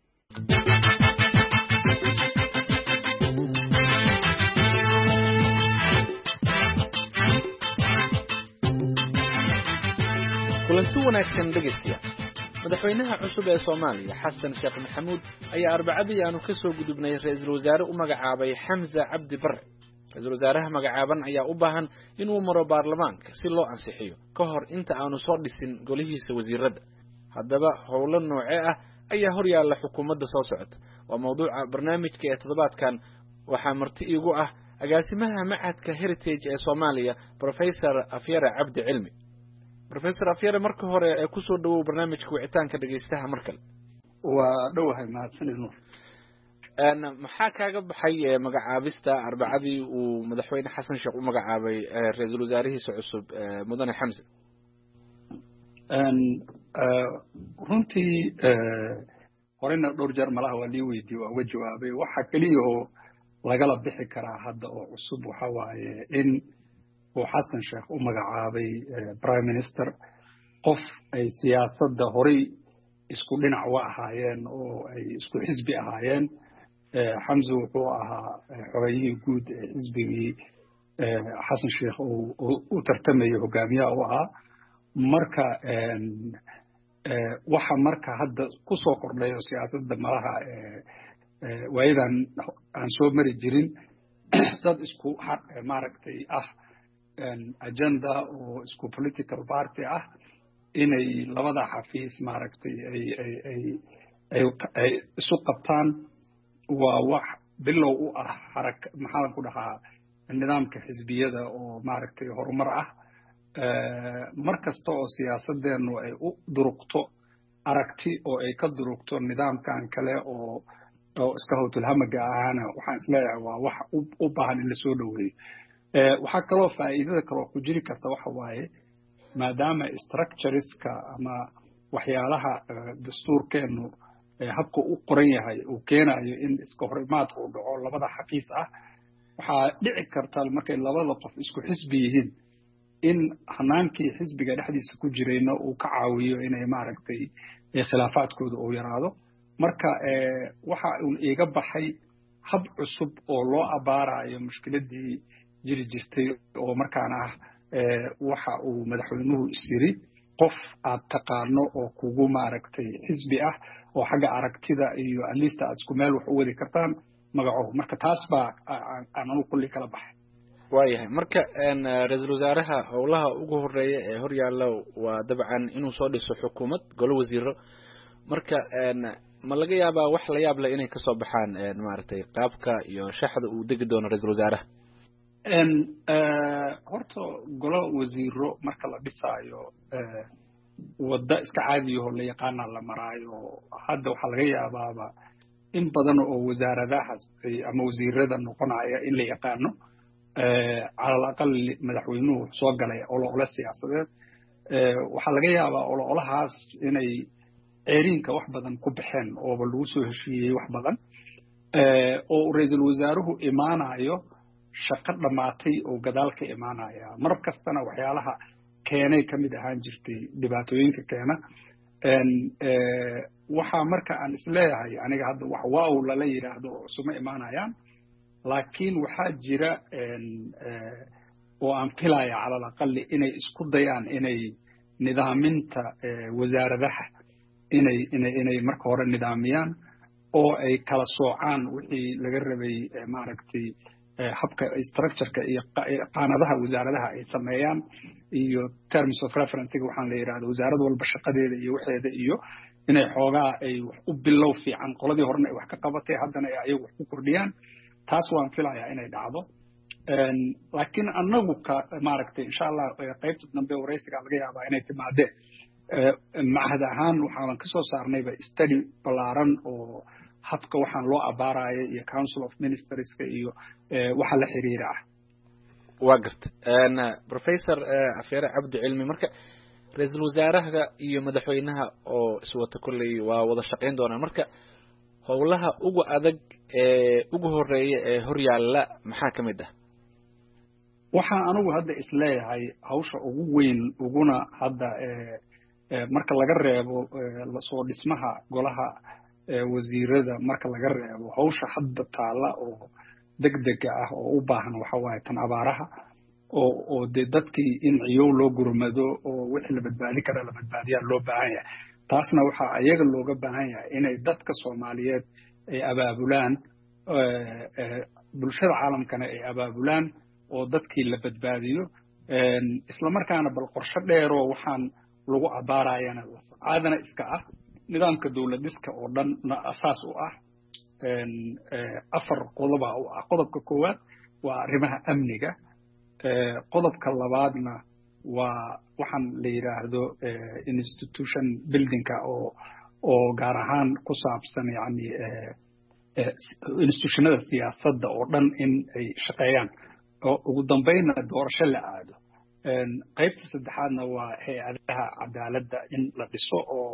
Speaker 10: kulanti wanaagsan dhageystayaal madaxweynaha cusub ee Soomaaliya Xasan Sheekh Maxamuud ayaa arbacadii aanu ka soo gudubnay ra'iisul wasaare u magacaabay Xamza Cabdi Barre. ra'iisul wasaaraha magacaaban ayaa u baahan inuu maro baarlamaanka si loo ansixiyo ka hor inta aanu soo dhisin golihiisa wasiirada. haddaba howlo nooce ah ayaa hor yaalla xukuumadda soo socota waa mawduuca barnaamijka ee toddobaadkan waxaa marti iigu ah agaasimaha macadka Heritage ee Soomaaliya Professor Afyara Cabdi Cilmi. Professor Afyara marka hore ee ku soo dhawow barnaamijka wicitaanka dhageystaha markale.
Speaker 3: ودوها ما تسنينه
Speaker 10: أنا maxaa kaaga baxay magacaabista arbacadii uu madaxweyne xasan sheekh u magacaabay ra'iisul wasaarihiisa cusub mudane xamse
Speaker 3: een runtii horena dhowr jeer malaha waa lii weydiiyey waa uga jawaabay waxa kaliya oo lagala bixi karaa hadda oo cusub waxa waaye in uu xasan sheekh u magacaabay prime minister qof ay siyaasadda horay isku dhinac u ahaayeen oo ay isku xisbi ahaayeen xamse wuxuu ahaa xogayihii guud ee xisbigii xasan sheekh uu u tartamayay hogaamiyaha u ahaa marka waxa marka hadda ku soo kordhay oo siyaasadda malaha waayadan aan soo mari jirin dad isku maaragtay ah agenda oo isku political party ah inay labada xafiis maaragtay ay ay ay ay isu qabtaan waa wax bilow u ah xarag maxaan ku dhahaa nidaamka xisbiyada oo maaragtay horumar ah mar kasta oo siyaasadeenu ay u durugto aragti oo ay ka durugto nidaamkan kale oo oo iska howtulhamaga ahaana waxaan isleeyahay waa wax u baahan in la soo dhoweeyo waxaa kaloo faa'iidada kaloo ku jiri karta waxa waaye maadaama structureska ama waxyaalaha dastuurkeenu habka u qoran yahay uu keenayo in iska horimaadka uu dhaco labada xafiis ah waxaa dhici karta markay labada qof isku xisbi yihiin in hanaankii xisbiga dhexdiisa ku jirayna uu ka caawiyo inay maaragtay khilaafaadkooda uu yaraado marka waxa uun iiga baxay hab cusub oo loo abaarayo mushkiladii jiri jirtay oo markaan ah waxa uu madaxweynuhu isiri qof aad taqaano oo kugu maaragtay xisbi ah oo xagga aragtida iyo alista aad isku meel wax u wadi kartaan magaco marka taas baa aan anu kulli kala baxay
Speaker 10: waayahay marka ra'iisul wasaaraha howlaha ugu horeeya ee hor yaalla waa dabcan inuu soo dhiso xukuumad golo wasiiro marka ma laga yaabaa wax la yaab leh inay ka soo baxaan maaragtay qaabka iyo shaxda uu degi doono ra'iisul wasaaraha
Speaker 3: een horta golo wasiiro marka la dhisaayo wadda iska caadiyo la yaqaana la maraayo hadda waxa laga yaabaaba in badan oo wasaaradahaas ama wasiirada noqonaya in la yaqaano على الأقل مدحوينه سوق عليه أولا أولا سياسات وحلقة يا أولا أولا هاس إني عيرين كواحد بدن كبحين أو بلوسه شيء واحد بدن أو رئيس الوزراء إيمانا أيوه شقد لمعتي أو جدالك إيمانا يا مركز تنا وحيالها كأنه كم دهان جرتي دباتوين كأنه إن وح مركز عن إسلاه يعني هذا وحواو لا يراه سمع إيمانا يعني laakiin waxaa jira oo aan filaya cala alaqal inay isku dayaan inay nidaaminta wasaaradaha inay inay inay marka hore nidaamiyaan oo ay kala soocaan wixii laga rabay maaragtay habka structureka iyo qaanadaha wasaaradaha ay sameeyaan iyo terms of referencega waxaan la yidhahda wasaarad walba shaqadeeda iyo waxeeda iyo inay xoogaa ay wax u bilow fiican qoladii horena ay wax ka qabatay haddana ay ayagu wax ku kordhiyaan taas waan filayaa inay dhacdo laakiin annagu ka maaragtay insha allah qaybta dambe waraysiga laga yaabaa inay timaadeen macahad ahaan waxaan ka soo saarnayba study ballaaran oo habka waxaan loo abaaraya iyo council of ministerska iyo waxa la xiriira ah
Speaker 10: waa garta professor afyare cabdi cilmi marka ra'iisul wasaaraha iyo madaxweynaha oo iswata kulley waa wada shaqayn doonaan marka howlaha ugu adag ee ugu horeeya ee hor yaalla maxaa ka mid ah
Speaker 3: waxaan anigu hadda isleeyahay hawsha ugu weyn uguna hadda marka laga reebo lasoo dhismaha golaha wasiirada marka laga reebo hawsha hadda taalla oo degdega ah oo u baahan waxa waaye tan abaaraha oo oo dee dadkii in ciyow loo gurmado oo wixii la badbaadi kara la badbaadiyaa loo baahan yahay taasna waxaa ayaga looga baahan yahay inay dadka Soomaaliyeed ay abaabulaan bulshada caalamkana ay abaabulaan oo dadkii la badbaadiyo isla markaana bal qorshe dheer oo waxaan lagu abaarayana caadana iska ah nidaamka dawlad dhiska oo dhan asaas u ah afar qodob oo ah qodobka koowaad waa arrimaha amniga qodobka labaadna waa waxaan la yiraahdo institution buildingka oo oo gaar ahaan ku saabsan yani institutionada siyaasadda oo dhan in ay shaqeeyaan oo ugu dambeynna doorasho la aado. qaybta saddexaadna waa hay-adaha cadaaladda in la dhiso oo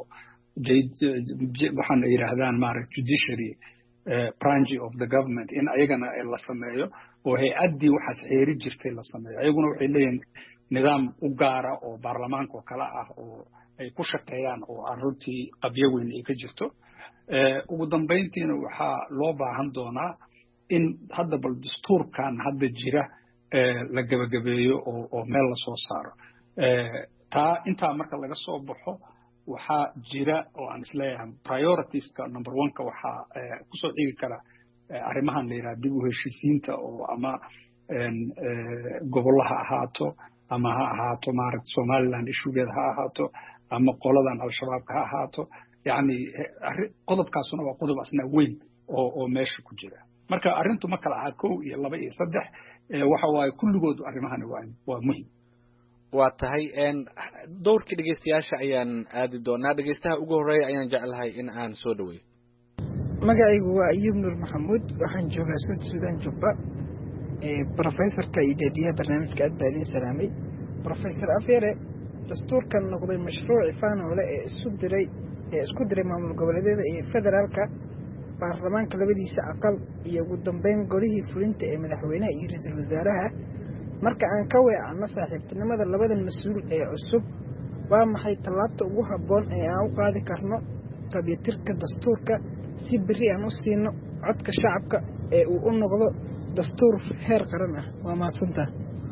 Speaker 3: waxaan ay yidhaahdaan maaragta judiciary branch of the government in ayagana la sameeyo oo hay-addii waxaas xeeri jirtay la sameeyo. ayaguna waxay leeyihin nidaam u gaara oo baarlamaanka oo kale ah oo ay ku shaqeeyaan oo aan runtii qabyo weyn ay ka jirto. ugu dambeyntiina waxaa loo baahan doonaa in hadda bal dastuurkan hadda jira la gabagabeeyo oo meel la soo saaro. taa intaa marka laga soo baxo waxaa jira oo aan isleeyahay prioritiska number one-ka waxaa kusoo dhigi kara arrimahan la yidhaha dib u heshiisiinta oo ama gobolla ha ahaato ama ha ahaato maaragta somaliland ishugeeda ha ahaato ama qoladan al-shabaabka ha ahaato yani qodobkaasuna waa qodob asna weyn oo oo meesha ku jira. marka arrintu ma kala aha kow iyo laba iyo saddex waxa waaye kulligood arrimahani waa waa muhiim.
Speaker 10: waa tahay dowrkii dhegeystayaasha ayaan aadi doonaa. dhegeystaha ugu horreeya ayaan jeclahay in aan soo dhaweeyo.
Speaker 11: magacaygu waa ayuub nuur maxamuud, waxaan joogaa Sud Sudan Jubba. professorka iyo deediyaha barnaamijka aad baa idin salaamay. professor Afyare, dastuurkan noqday mashruuci faanoole ee isu diray ee isku diray maamul goboleedyada iyo federaalka, baarlamaanka labadiisa aqal iyo ugu dambeyn golihii fulinta ee madaxweynaha iyo ra'iisul wasaaraha. marka aan ka weecanno saaxiibtinimada labadan mas-uul ee cusub, waa maxay tallaabta ugu habboon ee aan u qaadi karno qabiyatirka dastuurka si berri aan u siino codka shacabka ee uu u noqdo dastuur heer qaran ah? waa mahadsantaha.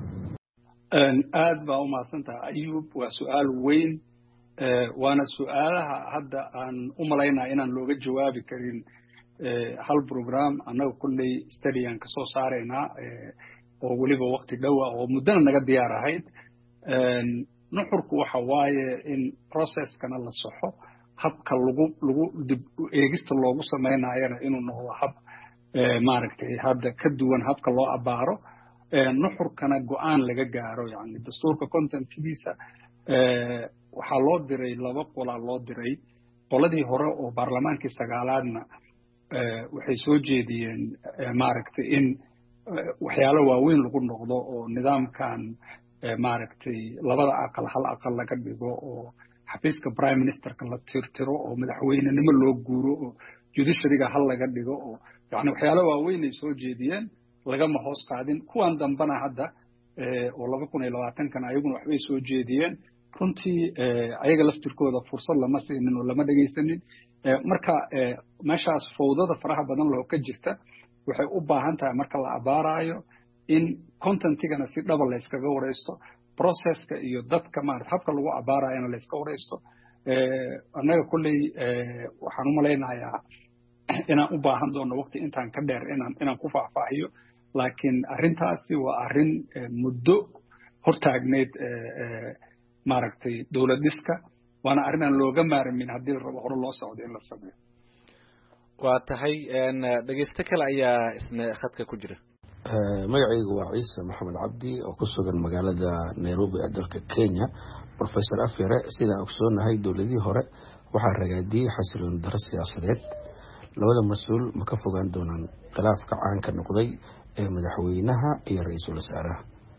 Speaker 3: aad baa u mahadsantaha ayuub, waa su-aal weyn waana su-aalaha hadda aan u malaynaya inaan looga jawaabi karin hal program. annaga kulley stadiyan ka soo saaraynaa oo weliba waqti dhowa oo muddana naga diyaar ahayd. nuxurku waxa waaye in processkana la soxo, habka lagu lagu dib eegista loogu samaynayana inuu noqdo hab maaragtay hadda ka duwan habka loo abaaro. nuxurkana go-aan laga gaaro. yani dastuurka contentkiisa waxaa loo diray laba qolaa loo diray. qoladii hore oo baarlamaankii sagaalaadna waxay soo jeediyeen maaragtay in waxyaalo waaweyn lagu noqdo oo nidaamkan maaragtay labada aqal hal aqal laga dhigo oo xafiiska prime ministerka la tirtiro oo madaxweynenimo loo guuro oo judiciaryga hal laga dhigo oo yani waxyaalo waaweyn ay soo jeediyeen, lagama hoos qaadin. kuwan dambana hadda oo laba kun iyo labaatankana ayaguna waxbay soo jeediyeen. runtii ayaga laftirkooda fursad lama siinin oo lama dhegaysanin. marka meeshaas fowdada faraha badan loo ka jirta waxay u baahan tahay marka la abaarayo in contentigana si dhaba la iskaga wareysto, processka iyo dadka maarata habka lagu abaarayana la iska wareysto. annaga kulley waxaan u malaynayaa inaan u baahan doono waqti intaan ka dheer inaan inaan ku faahfaahiyo, laakiin arrintaasi waa arrin muddo hortaagneyd maaragtay dowlad dhiska, waana arrin aan looga maarmin haddii la rabo hore loo socdo in la sameeyo.
Speaker 10: waa tahay dhegeysto kale ayaa isna khadka ku jira.
Speaker 12: magacaygu waa ciise maxamed cabdi oo ku sugan magaalada Nairobi ee dalka Kenya. professor Afyare, sidaan ogsoonahay dowladii hore waxaa ragaadiyey xasilooni darro siyaasadeed. labada mas-uul ma ka fogaan doonaan khilaafka caanka noqday ee madaxweynaha iyo ra'iisul wasaaraha?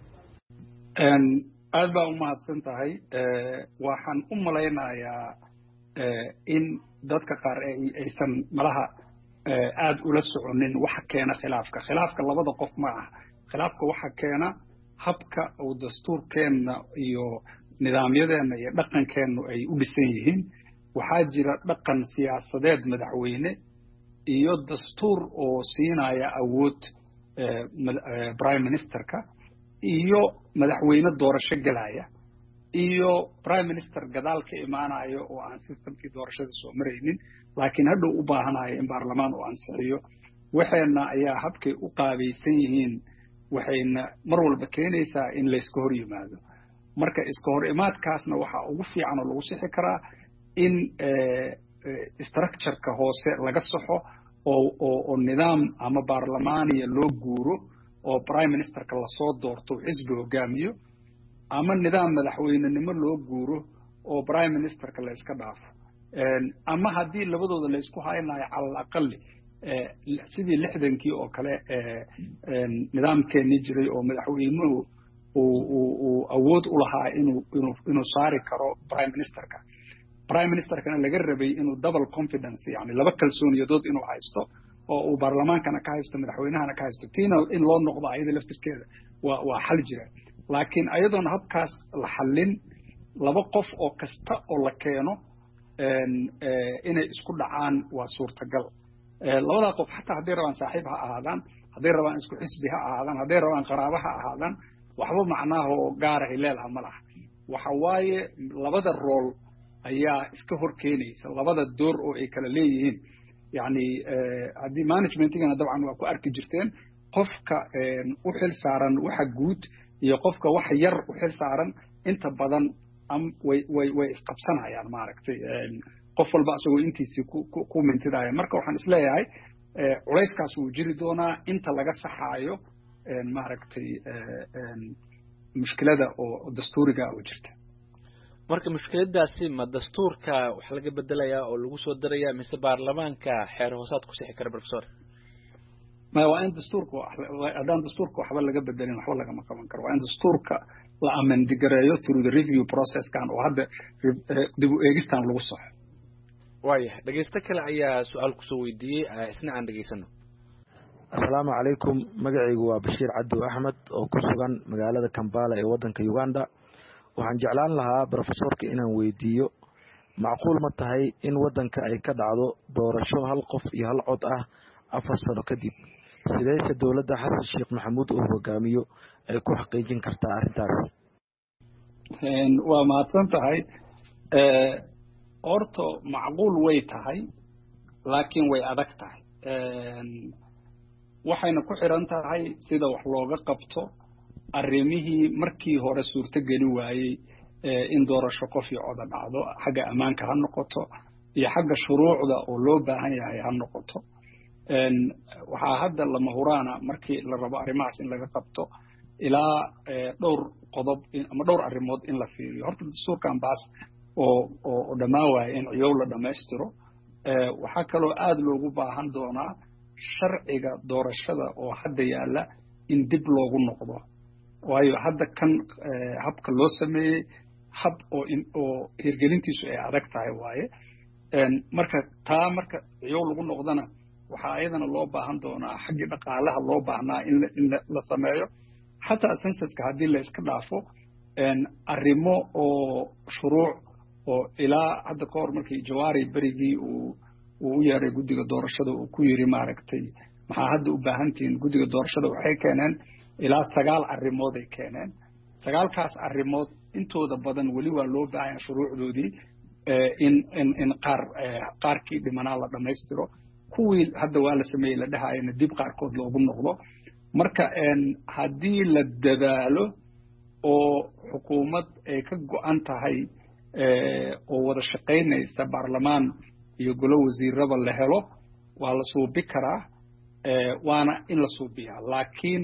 Speaker 3: aad baa u mahadsan tahay. waxaan u malaynayaa in dadka qaar aysan malaha aad ula soconin waxa keena khilaafka. khilaafka labada qof ma aha. khilaafka waxa keena habka uu dastuurkeenna iyo nidaamyadeenna iyo dhaqankeennu ay u dhisan yihiin. waxaa jira dhaqan siyaasadeed madaxweyne iyo dastuur oo siinaya awood prime ministerka iyo madaxweyne doorasho galaya iyo prime minister gadaal ka imaanayo oo aan systemkii doorashada soo maraynin laakiin hadhow u baahanayo in baarlamaan uu ansixiyo. waxayna ayaa habkay u qaabaysan yihiin waxayna mar walba keenaysaa in layska hor yimaado. marka iska hor imaadkaasna waxaa ugu fiican oo lagu sixi karaa in structureka hoose laga saxo oo oo nidaam ama baarlamaaniya loo guuro oo prime ministerka lasoo doorto xisbi hogaamiyo, ama nidaam madaxweynenimo loo guuro oo prime ministerka la iska dhaafo. ama haddii labadooda la isku haynayo cala alaqali sidii lixdankii oo kale nidaamkeennii jiray oo madaxweynuhu uu awood u lahaa inuu inuu inuu saari karo prime ministerka prime ministerkana laga rabay inuu double confidence yani laba kalsooniyadood inuu haysto oo uu baarlamaankana ka haysto madaxweynahana ka haysto tiina in loo noqdo ayada laftirkeeda waa waa xal jira laakiin ayadoona habkaas la xallin laba qof oo kasta oo la keeno inay isku dhacaan waa suurtagal labadaa qof xataa hadday rabaan saaxiib ha ahaadaan hadday rabaan isku xisbi ha ahaadaan hadday rabaan qaraabo ha ahaadaan waxba macnaaha oo gaarahay leedaha ma laha waxa waaye labada rool ayaa iska hor keenaysa labada door oo ay kala leeyihiin yani haddii managementigana dabcan waa ku arki jirteen qofka u xil saaran waxa guud iyo qofka wax yar u xil saaran inta badan way way way isqabsanayaan maaragtay qof walba asagoo intiisii ku mintidaya marka waxaan isleeyahay culayskaas wuu jiri doonaa inta laga saxaayo maaragtay mushkilada oo dastuuriga oo jirta
Speaker 10: marka mushkiladaasi ma dastuurka wax laga bedelayaa oo lagu soo darayaa mise baarlamaanka xeer hoosaad ku sixi kara professor
Speaker 3: ma waa in dastuurka haddaan dastuurka waxba laga bedelin waxba lagama qaban karo waa in dastuurka la amendigareeyo through the review processkan oo hadda dib u eegistan lagu saxo
Speaker 10: waayahay dhegeysto kale ayaa su-aal kusoo weydiiyey isna aan dhegeysano
Speaker 13: asalaamu calaykum magacaygu waa bashiir cabdi axmed oo ku sugan magaalada Kampala ee wadanka Uganda waxaan jeclaan lahaa professorka inaan weydiiyo macquul ma tahay in wadanka ay ka dhacdo doorasho hal qof iyo hal cod ah afar sano kadib sidayse dowladda xasan sheekh maxamuud uu hogaamiyo ay ku xaqiijin kartaa arrintaas
Speaker 3: waa mahadsan tahay horto macquul way tahay laakiin way adag tahay waxayna ku xiran tahay sida wax looga qabto arrimihii markii hore suurto geli waayey in doorasho qof iyo coda dhacdo xagga ammaanka ha noqoto iyo xagga shuruucda oo loo baahan yahay ha noqoto waxaa hadda lama huraana markii la rabo arrimahaas in laga qabto ilaa dhowr qodob ama dhowr arrimood in la fiiriyo horta dastuurkan baas oo oo dhammaan waaya in ciyow la dhammaystiro waxaa kaloo aada loogu baahan doonaa sharciga doorashada oo hadda yaalla in dib loogu noqdo waayo hadda kan habka loo sameeyey hab oo oo hirgelintiisu ay adag tahay waaye marka taa marka ciyow lagu noqdana waxaa ayadana loo baahan doonaa xaggii dhaqaalaha loo baahnaa in in la sameeyo xataa censuska haddii la iska dhaafo arrimo oo shuruuc oo ilaa hadda ka hor markii jawaari berigii uu uu u yeeray guddiga doorashada uu ku yiri maaragtay maxaa hadda u baahan tihiin guddiga doorashada waxay keeneen ilaa sagaal arrimood ay keeneen sagaalkaas arrimood intooda badan weli waa loo baahan shuruucdoodii in in in qaar qaarkii dhimanaa la dhammaystiro kuwii hadda waa la sameeyey la dhahayana dib qaarkood loogu noqdo marka haddii la dadaalo oo xukuumad ay ka go-an tahay oo wada shaqaynaysa baarlamaan iyo golo wasiiraba la helo waa la suubi karaa waana in la suubiyaa laakiin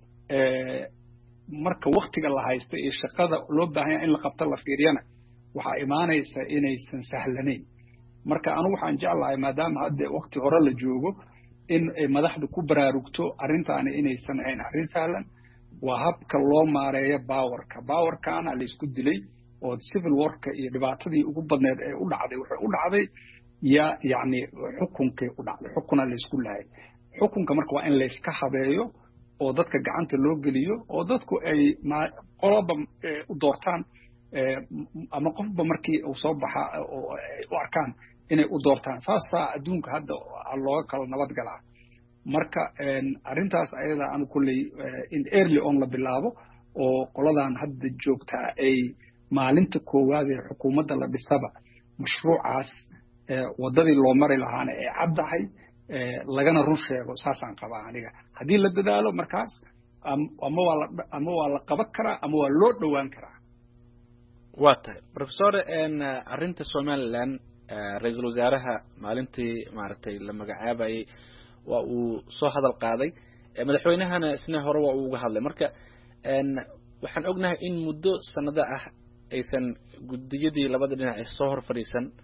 Speaker 3: marka waktiga la haysta iyo shaqada loo baahan yahay in la qabto la fiiriyana waxaa imaanaysa inaysan sahlanayn marka anigu waxaan jeclahay maadaama hadda wakti hore la joogo in madaxdu ku baraarugto arrintaani inaysan ahayn arrin sahlan waa habka loo maareeyo baawarka baawarkaana la isku dilay oo civil warka iyo dhibaatadii ugu badneed ee u dhacday waxay u dhacday ya yacni xukunkay u dhacday xukuna la isku lahay xukunka marka waa in la iska habeeyo oo dadka gacanta loo geliyo oo dadku ay qoloba u doortaan ama qofba markii uu soo baxa oo u arkaan inay u doortaan saasaa adduunka hadda looga kala nabad galaa marka arrintaas ayada anu kulley in early on la bilaabo oo qoladan hadda joogtaa ay maalinta koowaad ee xukuumadda la dhisaba mashruucaas waddadii loo mari lahaana ay caddahay lagana run sheego saasaan qabaa aniga haddii la dadaalo markaas ama waa la ama waa la qaban karaa ama waa loo dhowaan karaa
Speaker 10: waa tahay professor arrinta somaliland ra-iisul wasaaraha maalintii maaragtay la magacaabayay waa uu soo hadal qaaday madaxweynahana isna hore waa uu uga hadlay marka waxaan ognahay in muddo sanado ah aysan guddiyadii labada dhinac ay soo hor fadhiisan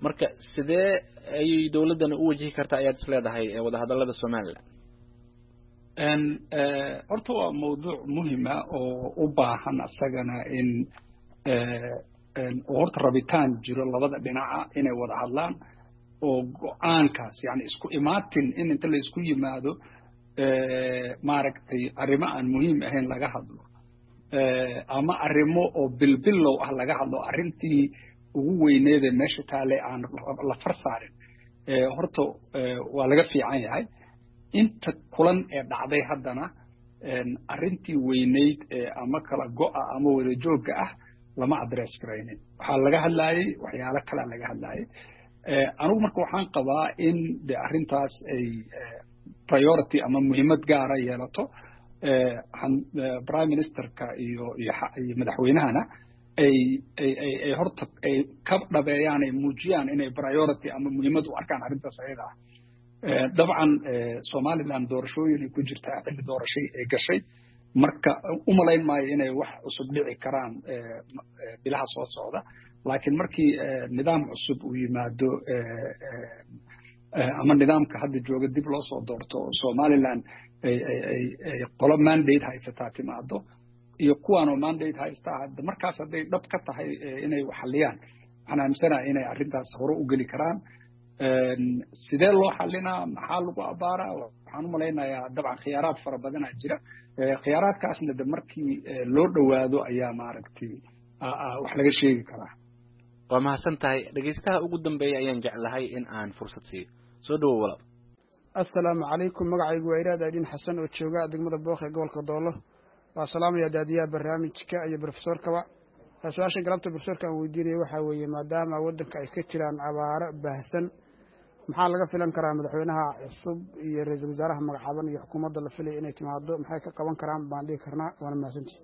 Speaker 10: marka sidee ayay dowladdan u wajihi kartaa ayaad is leedahay wadahadallada Somaliland
Speaker 3: en horta waa mawduuc muhiima oo u baahan asagana in en horta rabitaan jiro labada dhinaca inay wada hadlaan oo go'aankaas yani isku imaatin in inta la isku yimaado maaragtay arrimo aan muhiim ahayn laga hadlo ama arrimo oo bilbilow ah laga hadlo arrintii ugu weyneed ee meesha taale aan la farsaarin horta waa laga fiican yahay inta kulan ee dhacday haddana arrintii weyneyd ama kala go'a ama wada joogga ah lama address garaynin waxaa laga hadlaayay waxyaalo kale laga hadlaayay anigu marka waxaan qabaa in de arrintaas ay priority ama muhiimad gaara yeelato prime ministerka iyo iyo madaxweynahana ay ay ay horta ay ka dhabeeyaan ay muujiyaan inay priority ama muhiimad u arkaan arrintaas ayada ah dabcan Somaliland doorashooyin ay ku jirtaa xilli doorashay ay gashay marka u malayn maayo inay wax cusub dhici karaan bilaha soo socda laakiin markii nidaam cusub uu yimaado ama nidaamka hadda jooga dib loo soo doorto Somaliland ay ay ay qolo mandate haysataa timaado iyo kuwaan oo mandate haysta hadda markaas haday dhab ka tahay inay wax xaliyaan waxaan aaminsanahay inay arrintaas hore u geli karaan sidee loo xalinaa maxaa lagu abaaraa waxaan u malaynayaa dabcan khiyaaraad fara badan aa jira khiyaaraadkaasna de markii loo dhowaado ayaa maaragtay wax laga sheegi karaa
Speaker 10: waa mahadsan tahay dhegeystaha ugu dambeeya ayaan jeclahay in aan fursad siiyo soo dhawow walaal
Speaker 14: assalaamu calaykum magacaygu waa iraad aydin xasan oo jooga degmada booq ee gobolka doolo waa salaamaya daadiyaha barnaamijka iyo professorkaba su-aasha galabta professorka aan weydiinaya waxaa weeye maadaama waddanka ay ka jiraan abaaro baahsan maxaa laga filan karaa madaxweynaha cusub iyo ra-iisul wasaaraha magacaaban iyo xukuumadda la filaya inay timaado maxay ka qaban karaan baan dhihi karnaa waana mahadsantihi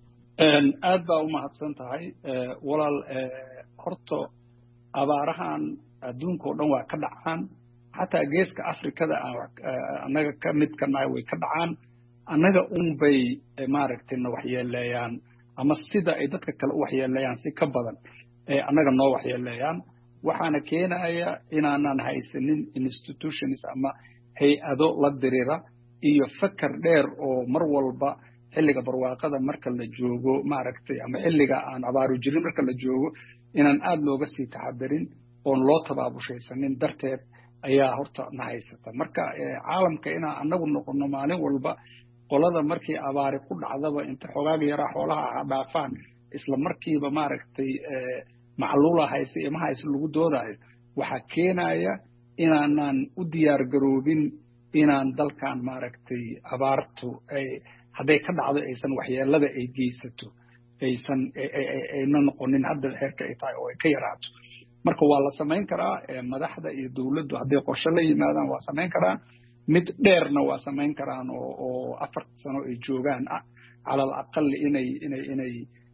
Speaker 3: aad baa u mahadsan tahay walaal horta abaarahan adduunka oo dhan waa ka dhacaan xataa geeska afrikada annaga ka mid ka nahay way ka dhacaan annaga un bay maaragtay na waxyeeleeyaan ama sida ay dadka kale u waxyeeleeyaan si ka badan ee annaga noo waxyeeleeyaan waxaana keenaya inaanan haysanin institutions ama hay-ado la dirira iyo fakar dheer oo mar walba xilliga barwaaqada marka la joogo maaragtay ama xilliga aan abaaru jirin marka la joogo inaan aad looga sii taxadarin oon loo tabaabushaysanin darteed ayaa horta na haysata marka caalamka inaan annagu noqono maalin walba qolada markii abaari ku dhacdaba inta xogaaga yaraa xoolaha aha dhaafaan isla markiiba maaragtay macluula hayse ima hayse lagu doodayo waxaa keenaya inaanan u diyaar garoobin inaan dalkan maaragtay abaartu ay hadday ka dhacdo aysan waxyeelada ay geysato aysan ayna noqonin hadda heerka ay tahay oo ay ka yaraato marka waa la samayn karaa madaxda iyo dawladdu hadday qorshe la yimaadaan waa samayn karaan mid dheerna waa samayn karaan oo oo afar sano ay joogaan cala alaqal inay inay inay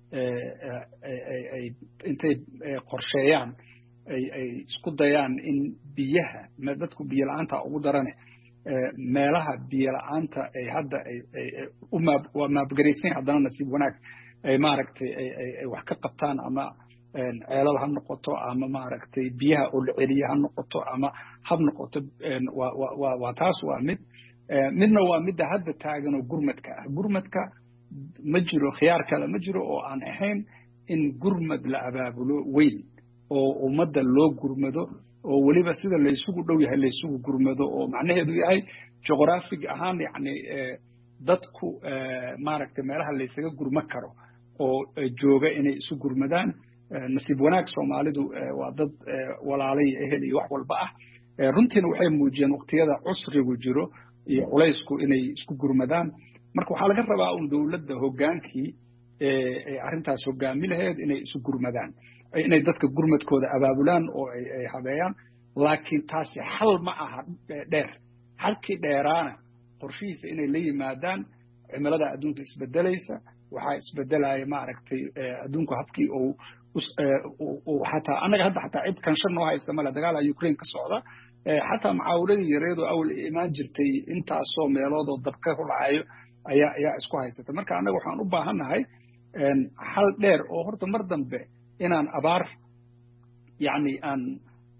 Speaker 3: ay intay qorsheeyaan ay ay isku dayaan in biyaha dadku biyo la'aanta ugu darane meelaha biyo la'aanta ay hadda ay u maabgaraysan haddana nasiib wanaag ay maaragtay ay wax ka qabtaan ama ceelal ha noqoto ama maaragtay biyaha oo la celiya ha noqoto ama hab noqoto waa taas waa mid midna waa midda hadda taagan oo gurmadka ah gurmadka ma jiro khiyaar kale ma jiro oo aan ahayn in gurmad la abaabulo weyn oo ummadda loo gurmado oo weliba sida laysugu dhow yahay laysugu gurmado oo macnaheedu yahay geographic ahaan yacni dadku maaragtay meelaha laysaga gurma karo oo jooga inay isu gurmadaan nasiib wanaag Soomaalidu waa dad walaalay ehel iyo wax walba ah runtiina waxay muujiyeen waqtiyada cusrigu jiro iyo culaysku inay isku gurmadaan marka waxaa laga rabaa un dawladda hoggaankii ee arrintaas hoggaami lahayd inay isu gurmadaan inay dadka gurmadkooda abaabulaan oo ay habeeyaan laakiin taasi xal ma aha dheer halkii dheeraana qorshihiisa inay la yimaadaan cimilada adduunka isbedelaysa waxaa isbedelaya maaragtay adduunku habkii uu xataa annaga hadda xataa cid kanshan noo haysta male dagaala Ukraine ka socda xataa mucaawiladii yareedoo awal imaan jirtay intaasoo meeloodoo dabka hulacayo ayaa ayaa isku haysata marka annaga waxaan u baahannahay xal dheer oo horta mar dambe inaan abaar yacni aan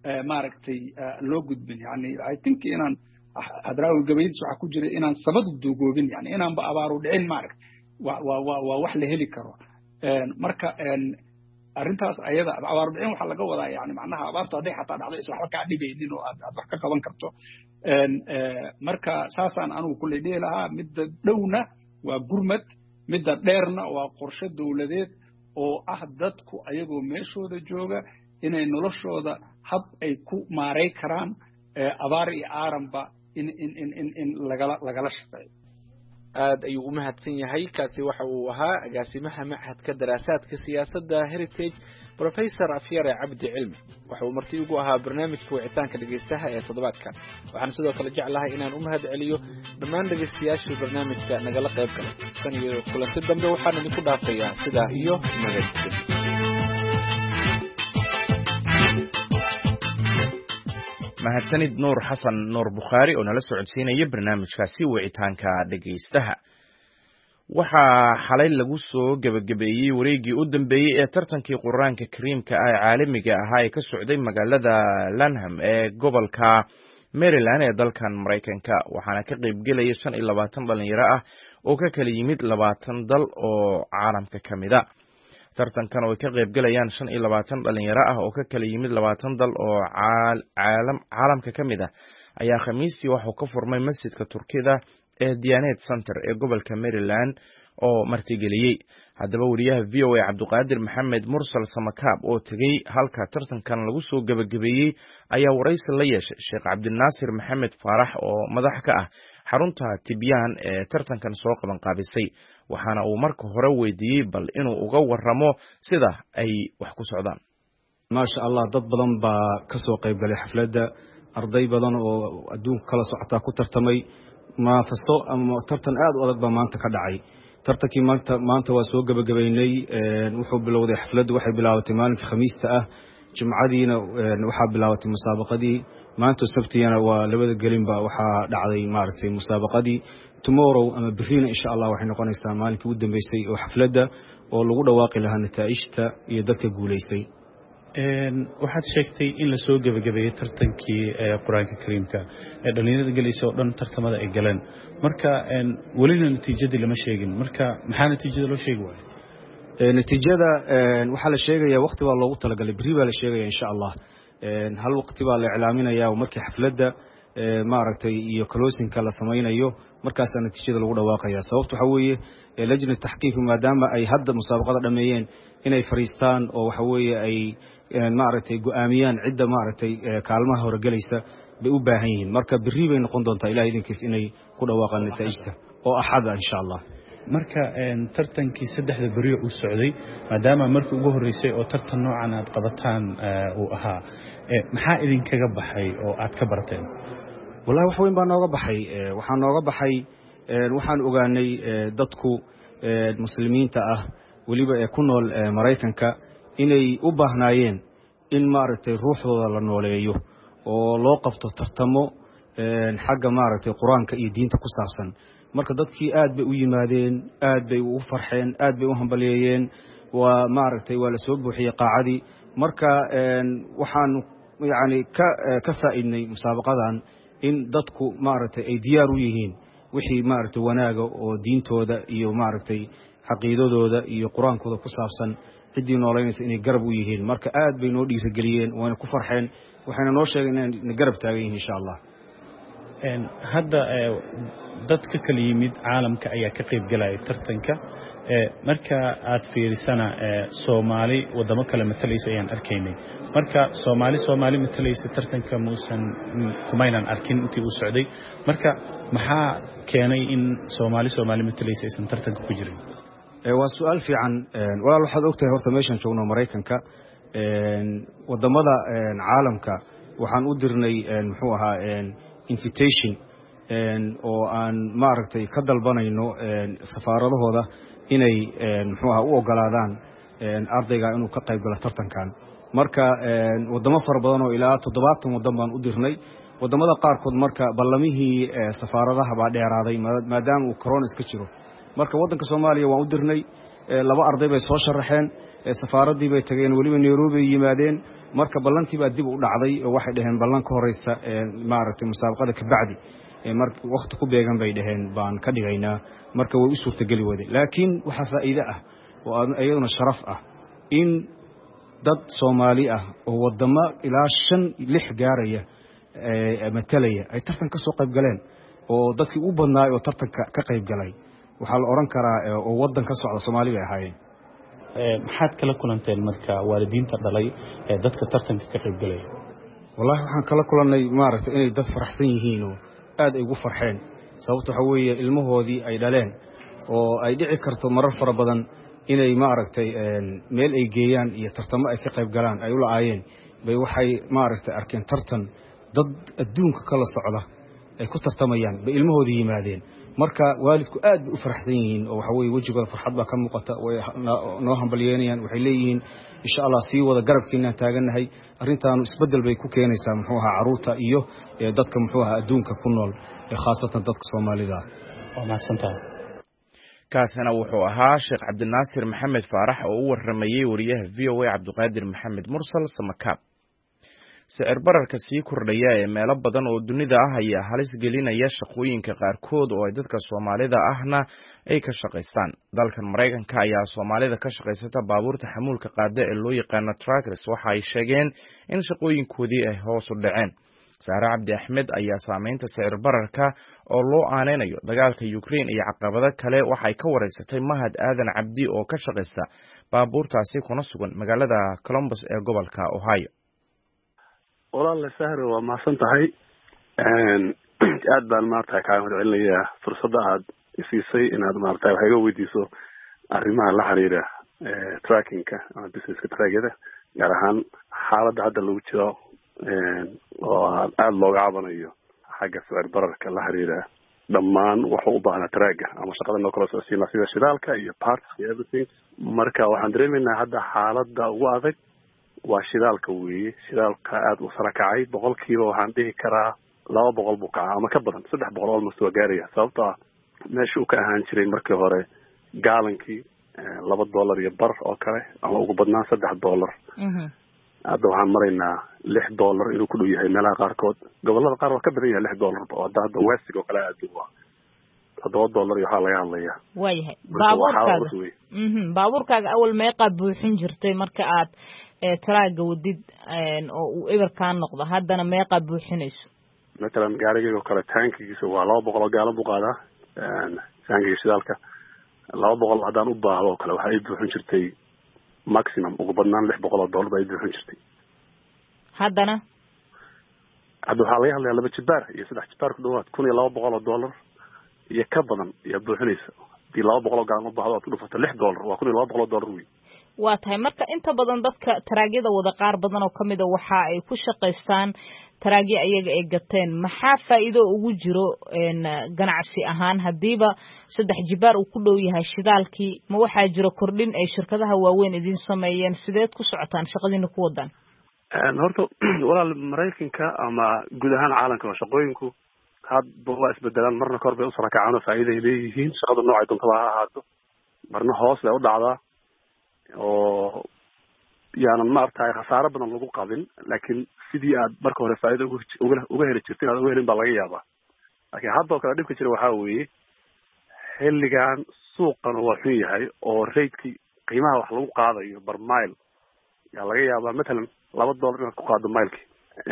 Speaker 3: maaragtay loo gudbin yani I think inaan hadraawi gabaydiis waxaa ku jira inaan sabadu duugoobin yani inaanba abaaru dhicin maaragta waa waa waa wax la heli karo marka arrintaas ayada abaaru dhicin waxaa laga wadaa yani macnaha abaartu hadday xataa dhacdo is waxba kaa dhibaynin oo aad aad wax ka qaban karto marka saasaan anugu kulley dhihi lahaa midda dhowna waa gurmad midda dheerna waa qorshe dowladeed oo ah dadku ayagoo meeshooda jooga inay noloshooda hab ay ku maaray karaan abaar iyo aaranba in in in in in lagala lagala shaqeeyo
Speaker 10: aad ayuu u mahadsan yahay kaasi waxa uu ahaa agaasimaha machadka daraasaadka siyaasadda heritage professor afyare cabdi cilmi waxa uu marti ugu ahaa barnaamijka wicitaanka dhegaystaha ee toddobaadkan waxaan sidoo kale jeclahay inaan u mahad celiyo dhammaan dhegaystayaashii barnaamijka nagala qayb galay tan iyo kulanti dambe waxaan idinku dhaafayaa sidaa iyo nabadgelyo
Speaker 1: mahadsanid nuur xasan nuur bukhaari oo nala socodsiinaya barnaamijkaasi wicitaanka dhegaystaha waxaa xalay lagu soo gebagabeeyey wareeggii u dambeeyey ee tartankii qur-aanka kariimka ah ee caalamiga ahaa ee ka socday magaalada lanham ee gobolka maryland ee dalkan maraykanka waxaana ka qaybgelaya shan iyo labaatan dhalinyaro ah oo ka kala yimid labaatan dal oo caalamka ka mid a tartankan oo ay ka qaybgelayaan shan iyo labaatan dhalinyaro ah oo ka kala yimid labaatan dal oo caalam caalamka ka mid ah ayaa khamiistii waxuu ka furmay masjidka turkida ee Diyanet Center ee gobolka Maryland oo martigeliyey haddaba wariyaha V O A Cabduqaadir Maxamed Mursal Samakaab oo tagay halka tartankan lagu soo gabagabeeyey ayaa waraysi la yeeshay Sheekh Cabdinaasir Maxamed Faarax oo madax ka ah xarunta Tibyaan ee tartankan soo qaban qaabisay waxaana uu marka hore weydiiyey bal inuu uga waramo sida ay wax ku socdaan
Speaker 15: maasha Allah dad badan baa ka soo qayb galay xafladda arday badan oo adduunka kala socota ku tartamay ma faso ama tartan aad u adag baa maanta ka dhacay tartankii maanta maanta waa soo gabagabeynay wuxuu bilowday xafladdu waxay bilaabatay maalinka khamiista ah jumcadiina waxaa bilaabatay musaabaqadii maanta sabtiyana waa labada gelinba waxaa dhacday maaragtay musaabaqadii tomorrow ama biriina insha Allah waxay noqonaysaa maalinkii ugu dambeysay oo xafladda oo lagu dhawaaqi lahaa nataa'ijta iyo dadka guuleystay
Speaker 16: waxaad sheegtay in la soo gabagabeeyey tartankii qur-aanka kariimka ee dhalinyarada galaysa oo dhan tartamada ay galeen marka welina natiijadii lama sheegin marka maxaa natiijada loo sheegi waayay
Speaker 15: natiijada waxaa la sheegayaa waqti baa loogu talagalay beri baa la sheegaya insha Allah hal waqti baa la iclaaminayaa oo markii xafladda maaragtay iyo closinka la samaynayo markaas natiijada lagu dhawaaqaya sababtu waxa weeye lajnada taxqiiq maadaama ay hadda musaabaqada dhameeyeen inay fariistaan oo waxa weeye ay maaragtay go'aamiyaan cidda maaragtay kaalmaha hore galaysa bay u baahan yihiin marka biri bay noqon doontaa ilaahay idinkiis inay ku dhawaaqaan natiijada oo axad insha Allah
Speaker 16: marka tartankii saddexda bari uu socday maadaama markii ugu horeysay oo tartan noocan aad qabataan uu ahaa maxaa idin kaga baxay oo aad ka barteen
Speaker 15: wallahi wax weyn baa nooga baxay waxaan nooga baxay waxaan ogaanay dadku muslimiinta ah waliba ee ku nool Mareykanka inay u baahnaayeen in maaragtay ruuxdooda la nooleeyo oo loo qabto tartamo xagga maaragtay quraanka iyo diinta ku saabsan marka dadkii aad bay u yimaadeen aad bay u farxeen aad bay u hambaleeyeen waa maaragtay waa la soo buuxiyay qaacadii marka waxaan yaani ka ka faa'iidnay musaabaqadan in dadku maaragtay ay diyaar u yihiin wixii maaragtay wanaaga oo diintooda iyo maaragtay caqiidadooda iyo quraankooda ku saabsan cidii nooleynaysa inay garab u yihiin marka aad bay noo dhiirigeliyeen waana ku farxeen waxayna noo sheegeen inay garab taagan yihiin insha Allah
Speaker 16: hadda dadka kala yimid caalamka ayaa ka qayb galaya tartanka marka aad fiirisana Soomaali wadamo kale matalaysa ayaan arkaynay marka Soomaali Soomaali matalaysa tartanka muusan kumaynan arkin intii uu socday marka maxaa keenay in Soomaali Soomaali matalaysa aysan tartanka ku jirin
Speaker 15: waa su'aal fiican walaal waxaad ogtahay horta meeshan joogno Mareykanka wadamada caalamka waxaan u dirnay muxuu ahaa invitation oo aan maaragtay ka dalbanayno safaaradahooda inay muxuu ahaa u ogolaadaan ardayga inuu ka qayb galo tartankan marka wadamo fara badan oo ilaa toddobaatan wadan baan u dirnay wadamada qaarkood marka ballamihii safaaradaha baa dheeraaday maadaama uu corona iska jiro marka wadanka Soomaaliya waan u dirnay laba arday bay soo sharaxeen safaaradii bay tageen weliba Nairobi ay yimaadeen marka ballantii baa dib u dhacday oo waxay dhaheen ballan ka horeysa maaragtay musaabaqada ka bacdi marka waqti ku beegan bay dhaheen baan ka dhigaynaa marka way u suurtageli waday laakiin waxa faa'iido ah oo ayaduna sharaf ah in dad Soomaali ah oo wadamo ilaa shan lix gaaraya ee matalaya ay tartan ka soo qayb galeen oo dadkii u badnaa oo tartanka ka qayb galay waxa la oran karaa oo wadan ka socda Soomaaliya ay ahaayeen
Speaker 16: ee maxaad kala kulanteen marka waalidiinta dhalay ee dadka tartanka ka qayb galay
Speaker 15: wallahi waxaan kala kulannay maaragtay inay dad faraxsan yihiin oo aad ay ugu farxeen sababtoo waxa weeye ilmahoodii ay dhaleen oo ay dhici karto marar fara badan inay maaragtay meel ay geeyaan iyo tartamo ay ka qayb galaan ay u laayeen bay waxay maaragtay arkeen tartan dad adduunka kala socda ay ku tartamayaan bay ilmahoodii yimaadeen marka waalidku aad u faraxsan yihiin oo waxa weeye wajigooda farxad baa ka muuqata way noo hambalyeynayaan waxay leeyihiin insha Allah sii wada garabkiina taaganahay arintaanu isbedel bay ku keenaysaa muxuu ahaa caruurta iyo dadka muxuu ahaa adduunka ku nool ee khaasatan dadka Soomaalida
Speaker 16: oo maadsantahay
Speaker 1: kaasina wuxuu ahaa Sheekh Cabdinaasir Maxamed Faarax oo u waramayay wariyaha V O A Cabdiqaadir Maxamed Mursal Samakaab sicir bararka sii kordhaya ee meelo badan oo dunida ah ayaa halis gelinaya shaqooyinka qaarkood oo ay dadka Soomaalida ahna ay ka shaqeystaan dalkan Mareykanka ayaa Soomaalida ka shaqeysata baabuurta xamuulka qaada ee loo yaqaan truckers waxa ay sheegeen in shaqooyinkoodii ay hoos u dhaceen Saara Cabdi Axmed ayaa saameynta sicir bararka oo loo aaneynayo dagaalka Ukraine iyo caqabado kale waxay ka wareysatay Mahad Aadan Cabdi oo ka shaqeysta baabuurtaasi kuna sugan magaalada Columbus ee gobolka Ohio
Speaker 17: walaal sahro waa maasan tahay aad baan maartay ka wadacelinayaa fursadda aad isiisay inaad maartay wax iga weydiiso arrimaha la xiriira tracking-ka ama business-ka track-yada gaar ahaan xaaladda hadda lagu jiro oo aad looga cabanayo xagga sicir bararka la xiriira dhammaan wuxuu u baahnaa track-ga ama shaqada noo kala socodsiinaa sida shidaalka iyo parts iyo everything marka waxaan dareemaynaa hadda xaaladda ugu adag waa shidaalka weeye shidaalka aad u sara kacay boqolkiiba waxaan dhihi karaa laba boqol buu kacaa ama ka badan saddex boqol almost waa gaaraya sababtoo ah meesha uu ka ahaan jiray markii hore gaalankii laba dollar iyo bar oo kale ama ugu badnaan saddex dollar hadda waxaan maraynaa lix dollar inuu ku dhow yahay meelaha qaarkood gobollada qaar waa ka badan yahay lix dollarba oo hadda hadda westig oo kale aad waa toddoba dollar iyo waxaa laga hadlayaa
Speaker 18: waayahay baabuurkaaga mhm baabuurkaaga awal meeqa buuxin jirtay marka aad taraaga wadid oo uu eberkaan noqdo haddana meeqa buuxinayso
Speaker 17: matalan gaarigayga oo kale tankigiisa waa laba boqol oo gaalan buu qaadaa tankiga shidaalka laba boqol haddaan u baahdo oo kale waxaa ii buuxin jirtay maximum ugu badnaan lix boqol oo dollar baa ii buuxin jirtay
Speaker 18: haddana
Speaker 17: hadda waxaa laga hadlayaa laba jibaar iyo saddex jibaar ku dhawaad kun iyo laba boqol oo dollar iyo ka badan iyo buuxinaysa hadii laba boqol oo gaalan u baahdo aad ku dhufato lix dollar waa kun iyo laba boqol oo dollar wey
Speaker 18: waa tahay marka inta badan dadka taraagyada wada qaar badan oo kamid a waxa ay ku shaqaystaan taraagyo ayaga ay gateen maxaa faa'iido ugu jiro ganacsi ahaan hadiiba saddex jibaar uu ku dhow yahay shidaalkii ma waxaa jiro kordhin ay shirkadaha waaweyn idin sameeyeen sideed ku socotaan shaqadiina ku wadaan
Speaker 17: horta walaal Mareykanka ama guud ahaan caalamka oo shaqooyinku hadba waa isbedelaan marna kor bay u sara kacaan oo faa'iido ay leeyihiin shaqada noocay doontada ha ahaato marna hoos bay u dhacdaa oo yaanan maartay khasaaro badan lagu qabin laakiin sidii aad marka hore faa'iido uga uga heli jirtay aad uga helin baa laga yaabaa laakiin hadda oo kale dhibka jira waxaa weeye xilligan suuqan waa xun yahay oo raydkii qiimaha wax lagu qaadayo bar mile yaa laga yaabaa matalan laba dollar inaad ku qaado milekii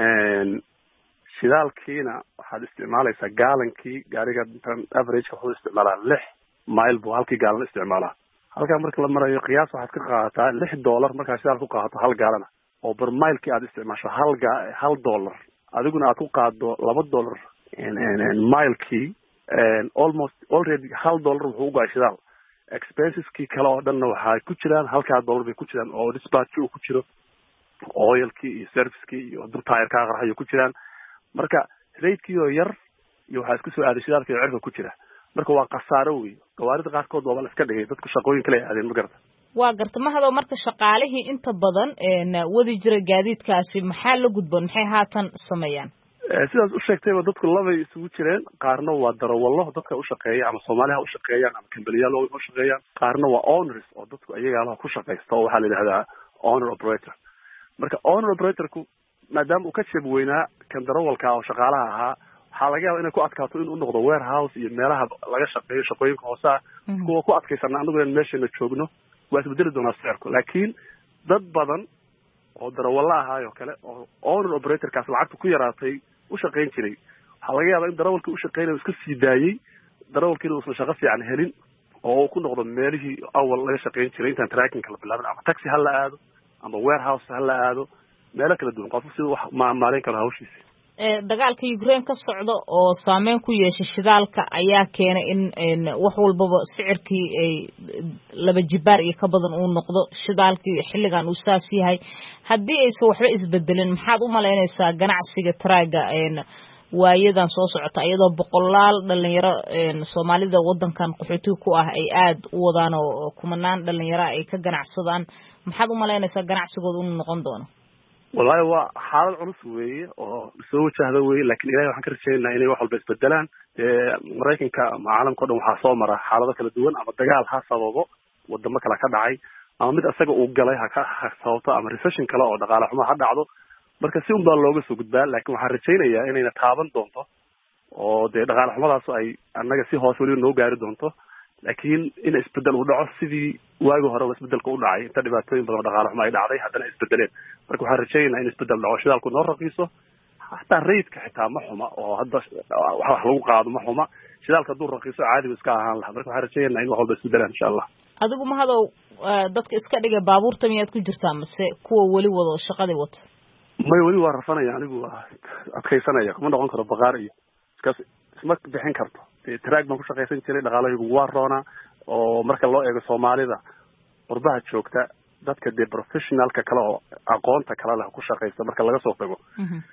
Speaker 17: shidaalkiina waxaad isticmaalaysaa gaalankii gaariga averageka wuxuu isticmaalaa lix mile buu halkii gaalan isticmaalaa halkaa marka la marayo qiyaas waxaad ka qaadataa lix dollar markaa shidaal ku qaadato hal gaalana oo bar milekii aad isticmaasho hal ga hal dollar adiguna aad ku qaado laba dollar milekii almost already hal dollar wuxuu u go'ay shidaal expenseskii kale oo dhanna waxay ku jiraan halkaa dollar bay ku jiraan oo dispatch uu ku jiro oilkii iyo servicekii iyo dur tayarkaa qarxayo ku jiraan marka raydkii oo yar iyo waxaa isku soo aaday shidaalkii oo cirka ku jira marka waa khasaaro wey gawaarida qaarkood waa la iska dhigay dadku shaqooyin kale aadeen ma garata
Speaker 18: waa garta mahado marka shaqaalihii inta badan wadi jira gaadiidkaasi maxaa la gudboon maxay haatan sameeyaan
Speaker 17: sidaas u sheegtayba dadku labay isugu jireen qaarna waa darawallo dadka u shaqeeya ama Soomaaliya u shaqeeyaan ama kambaniyaal u shaqeeyaan qaarna waa owners oo dadku ayaga ku shaqeysta oo waxa la yiraahdaa owner operator marka owner operatorku maadaama uu ka jab weynaa kan darawalka oo shaqaalaha ahaa waxaa laga yaabaa inay ku adkaato inuu noqdo warehouse iyo meelaha laga shaqeeyo shaqooyinka hoose kuwa ku adkaysana anagu in meeshana joogno waa isbedeli doonaa sicirku laakiin dad badan oo darawalla ahaayo kale oo owner operatorkaas lacagta ku yaraatay u shaqeyn jiray waxaa laga yaabaa in darawalkii u shaqeynayo iska sii daayey darawalkiina uusan shaqo fiican helin oo ku noqdo meelihii awal laga shaqeyn jiray intaan tracking la bilaabin ama taxi ha la aado ama warehouse ha la aado meelo kala duwan qofku siduu wax maareyn karo hawshiisa
Speaker 18: dagaalka Ukraine ka socdo oo saameyn ku yeeshay shidaalka ayaa keenay in wax walbaba sicirkii ay laba jibaar iyo ka badan uu noqdo shidaalkii xilligan uu saas yahay haddii aysan waxba isbedelin maxaad u malaynaysaa ganacsiga traaga waayadan soo socota iyadoo boqolaal dhalinyaro Soomaalida wadankan qaxootiga ku ah ay aad u wadaan oo kumanaan dhalinyaro ay ka ganacsadaan maxaad u malaynaysaa ganacsigooda uu noqon doono
Speaker 17: والله هو حالة عنص وية أو سوى هذا وية لكن إلى واحد كرشين إنه إنه واحد بس بدلان مريكن كعالم كلهم حصل مرة حالة كلا دون أما تجاه حصل وضوء والدم كلا كدعي أما مد أسجع وجلاها كصوته أما ريسيشن كلا أو دقالة حما حد عضو مركزيهم ده اللوجس وجدال لكن وحرشين إياه إنه نتعامل دونته أو ده دقالة حما ده أي أنا جسي حاصلين إنه جاري دونته لكن إن إسبدل وضع سيدي واجه هرا إسبدل كون عاي تدري باتين بدو دقالة حما يدعي هذا إسبدلين marka waxaan rajaynaynaa in isbedel dhaco shidaalku noo raqiiso hataa rayidka xitaa ma xuma oo hadda wax lagu qaado ma xuma shidaalka hadduu raqiiso caadi iska ahaan lahaa marka waxaan rajaynaynaa in wax walba isbedelaan insha allah
Speaker 18: adigu ma hadow dadka iska dhiga baabuurta miyaad ku jirtaa mase kuwa weli wado shaqadii wata
Speaker 17: may weli waa rafanaya anigu waa adkaysanaya kuma noqon karo baqaar iyo iskaas isma bixin karto traag baan ku shaqaysan jiray dhaqaalahaygu waa roonaa oo marka loo eego Soomaalida qurbaha joogta dadka de professionalka kale oo aqoonta kale leh ku shaqeysta marka laga soo tago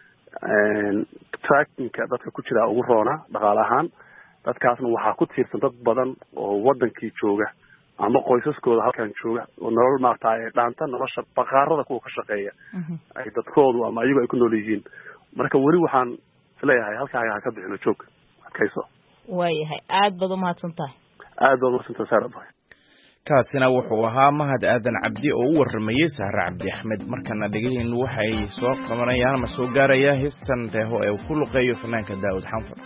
Speaker 17: een trackingka dadka ku jira ugu roona dhaqaale ahaan dadkaasna waxaa ku tiirsan dad badan oo wadankii jooga ama qoysaskooda halkan jooga oo nolol maarta ay dhaanta nolosha baqaarada kuwa ka shaqeeya ay dadkoodu ama ayagu ay ku nool yihiin marka weli waxaan isleeyahay halkaaga ka bixino joog adkayso
Speaker 18: waayahay aad baad u mahadsantahay
Speaker 17: aad baad u mahadsantahay Sarah
Speaker 1: kaasina wuxuu ahaa Mahad Aadan Cabdi oo u warramayay Sahra Cabdi Axmed markana dhageyeen waxay soo qabanayaan ma soo gaaraya heestan reeho ee ku luqeeyo fanaanka Daawud Xanfar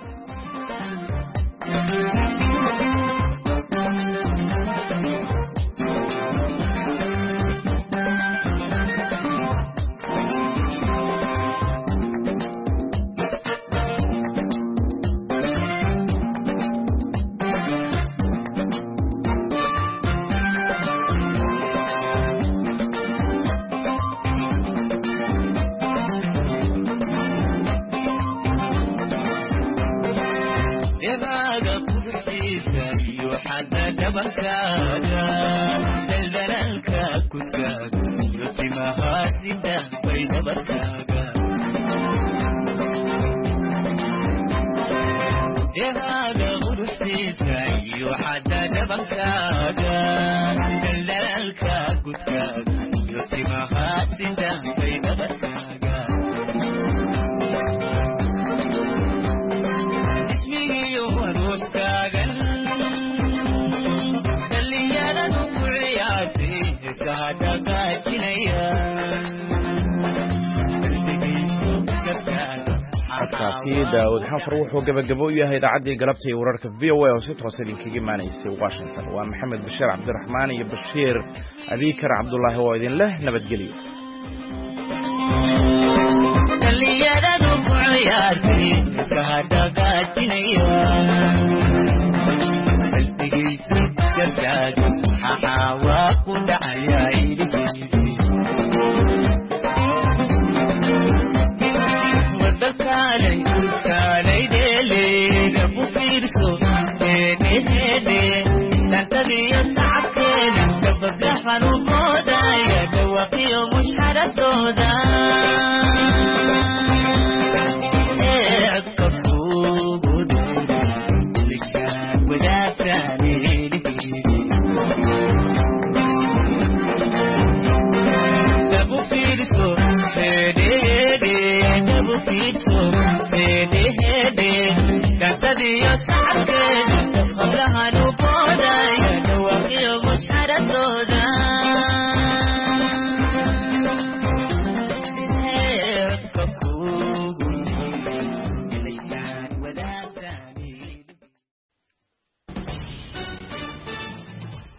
Speaker 1: Daawud Xanfar wuxuu gabagabo u yahay idaacadii galabta ee wararka V O A oo si toos ah idinkaga imaanaysay Washington waa Maxamed Bashiir Cabdiraxmaan iyo Bashiir Abikar Cabdullaahi oo idin leh nabadgelyo
Speaker 19: fiidso heedhe heedhe gantadiyo sacabkeed qablahan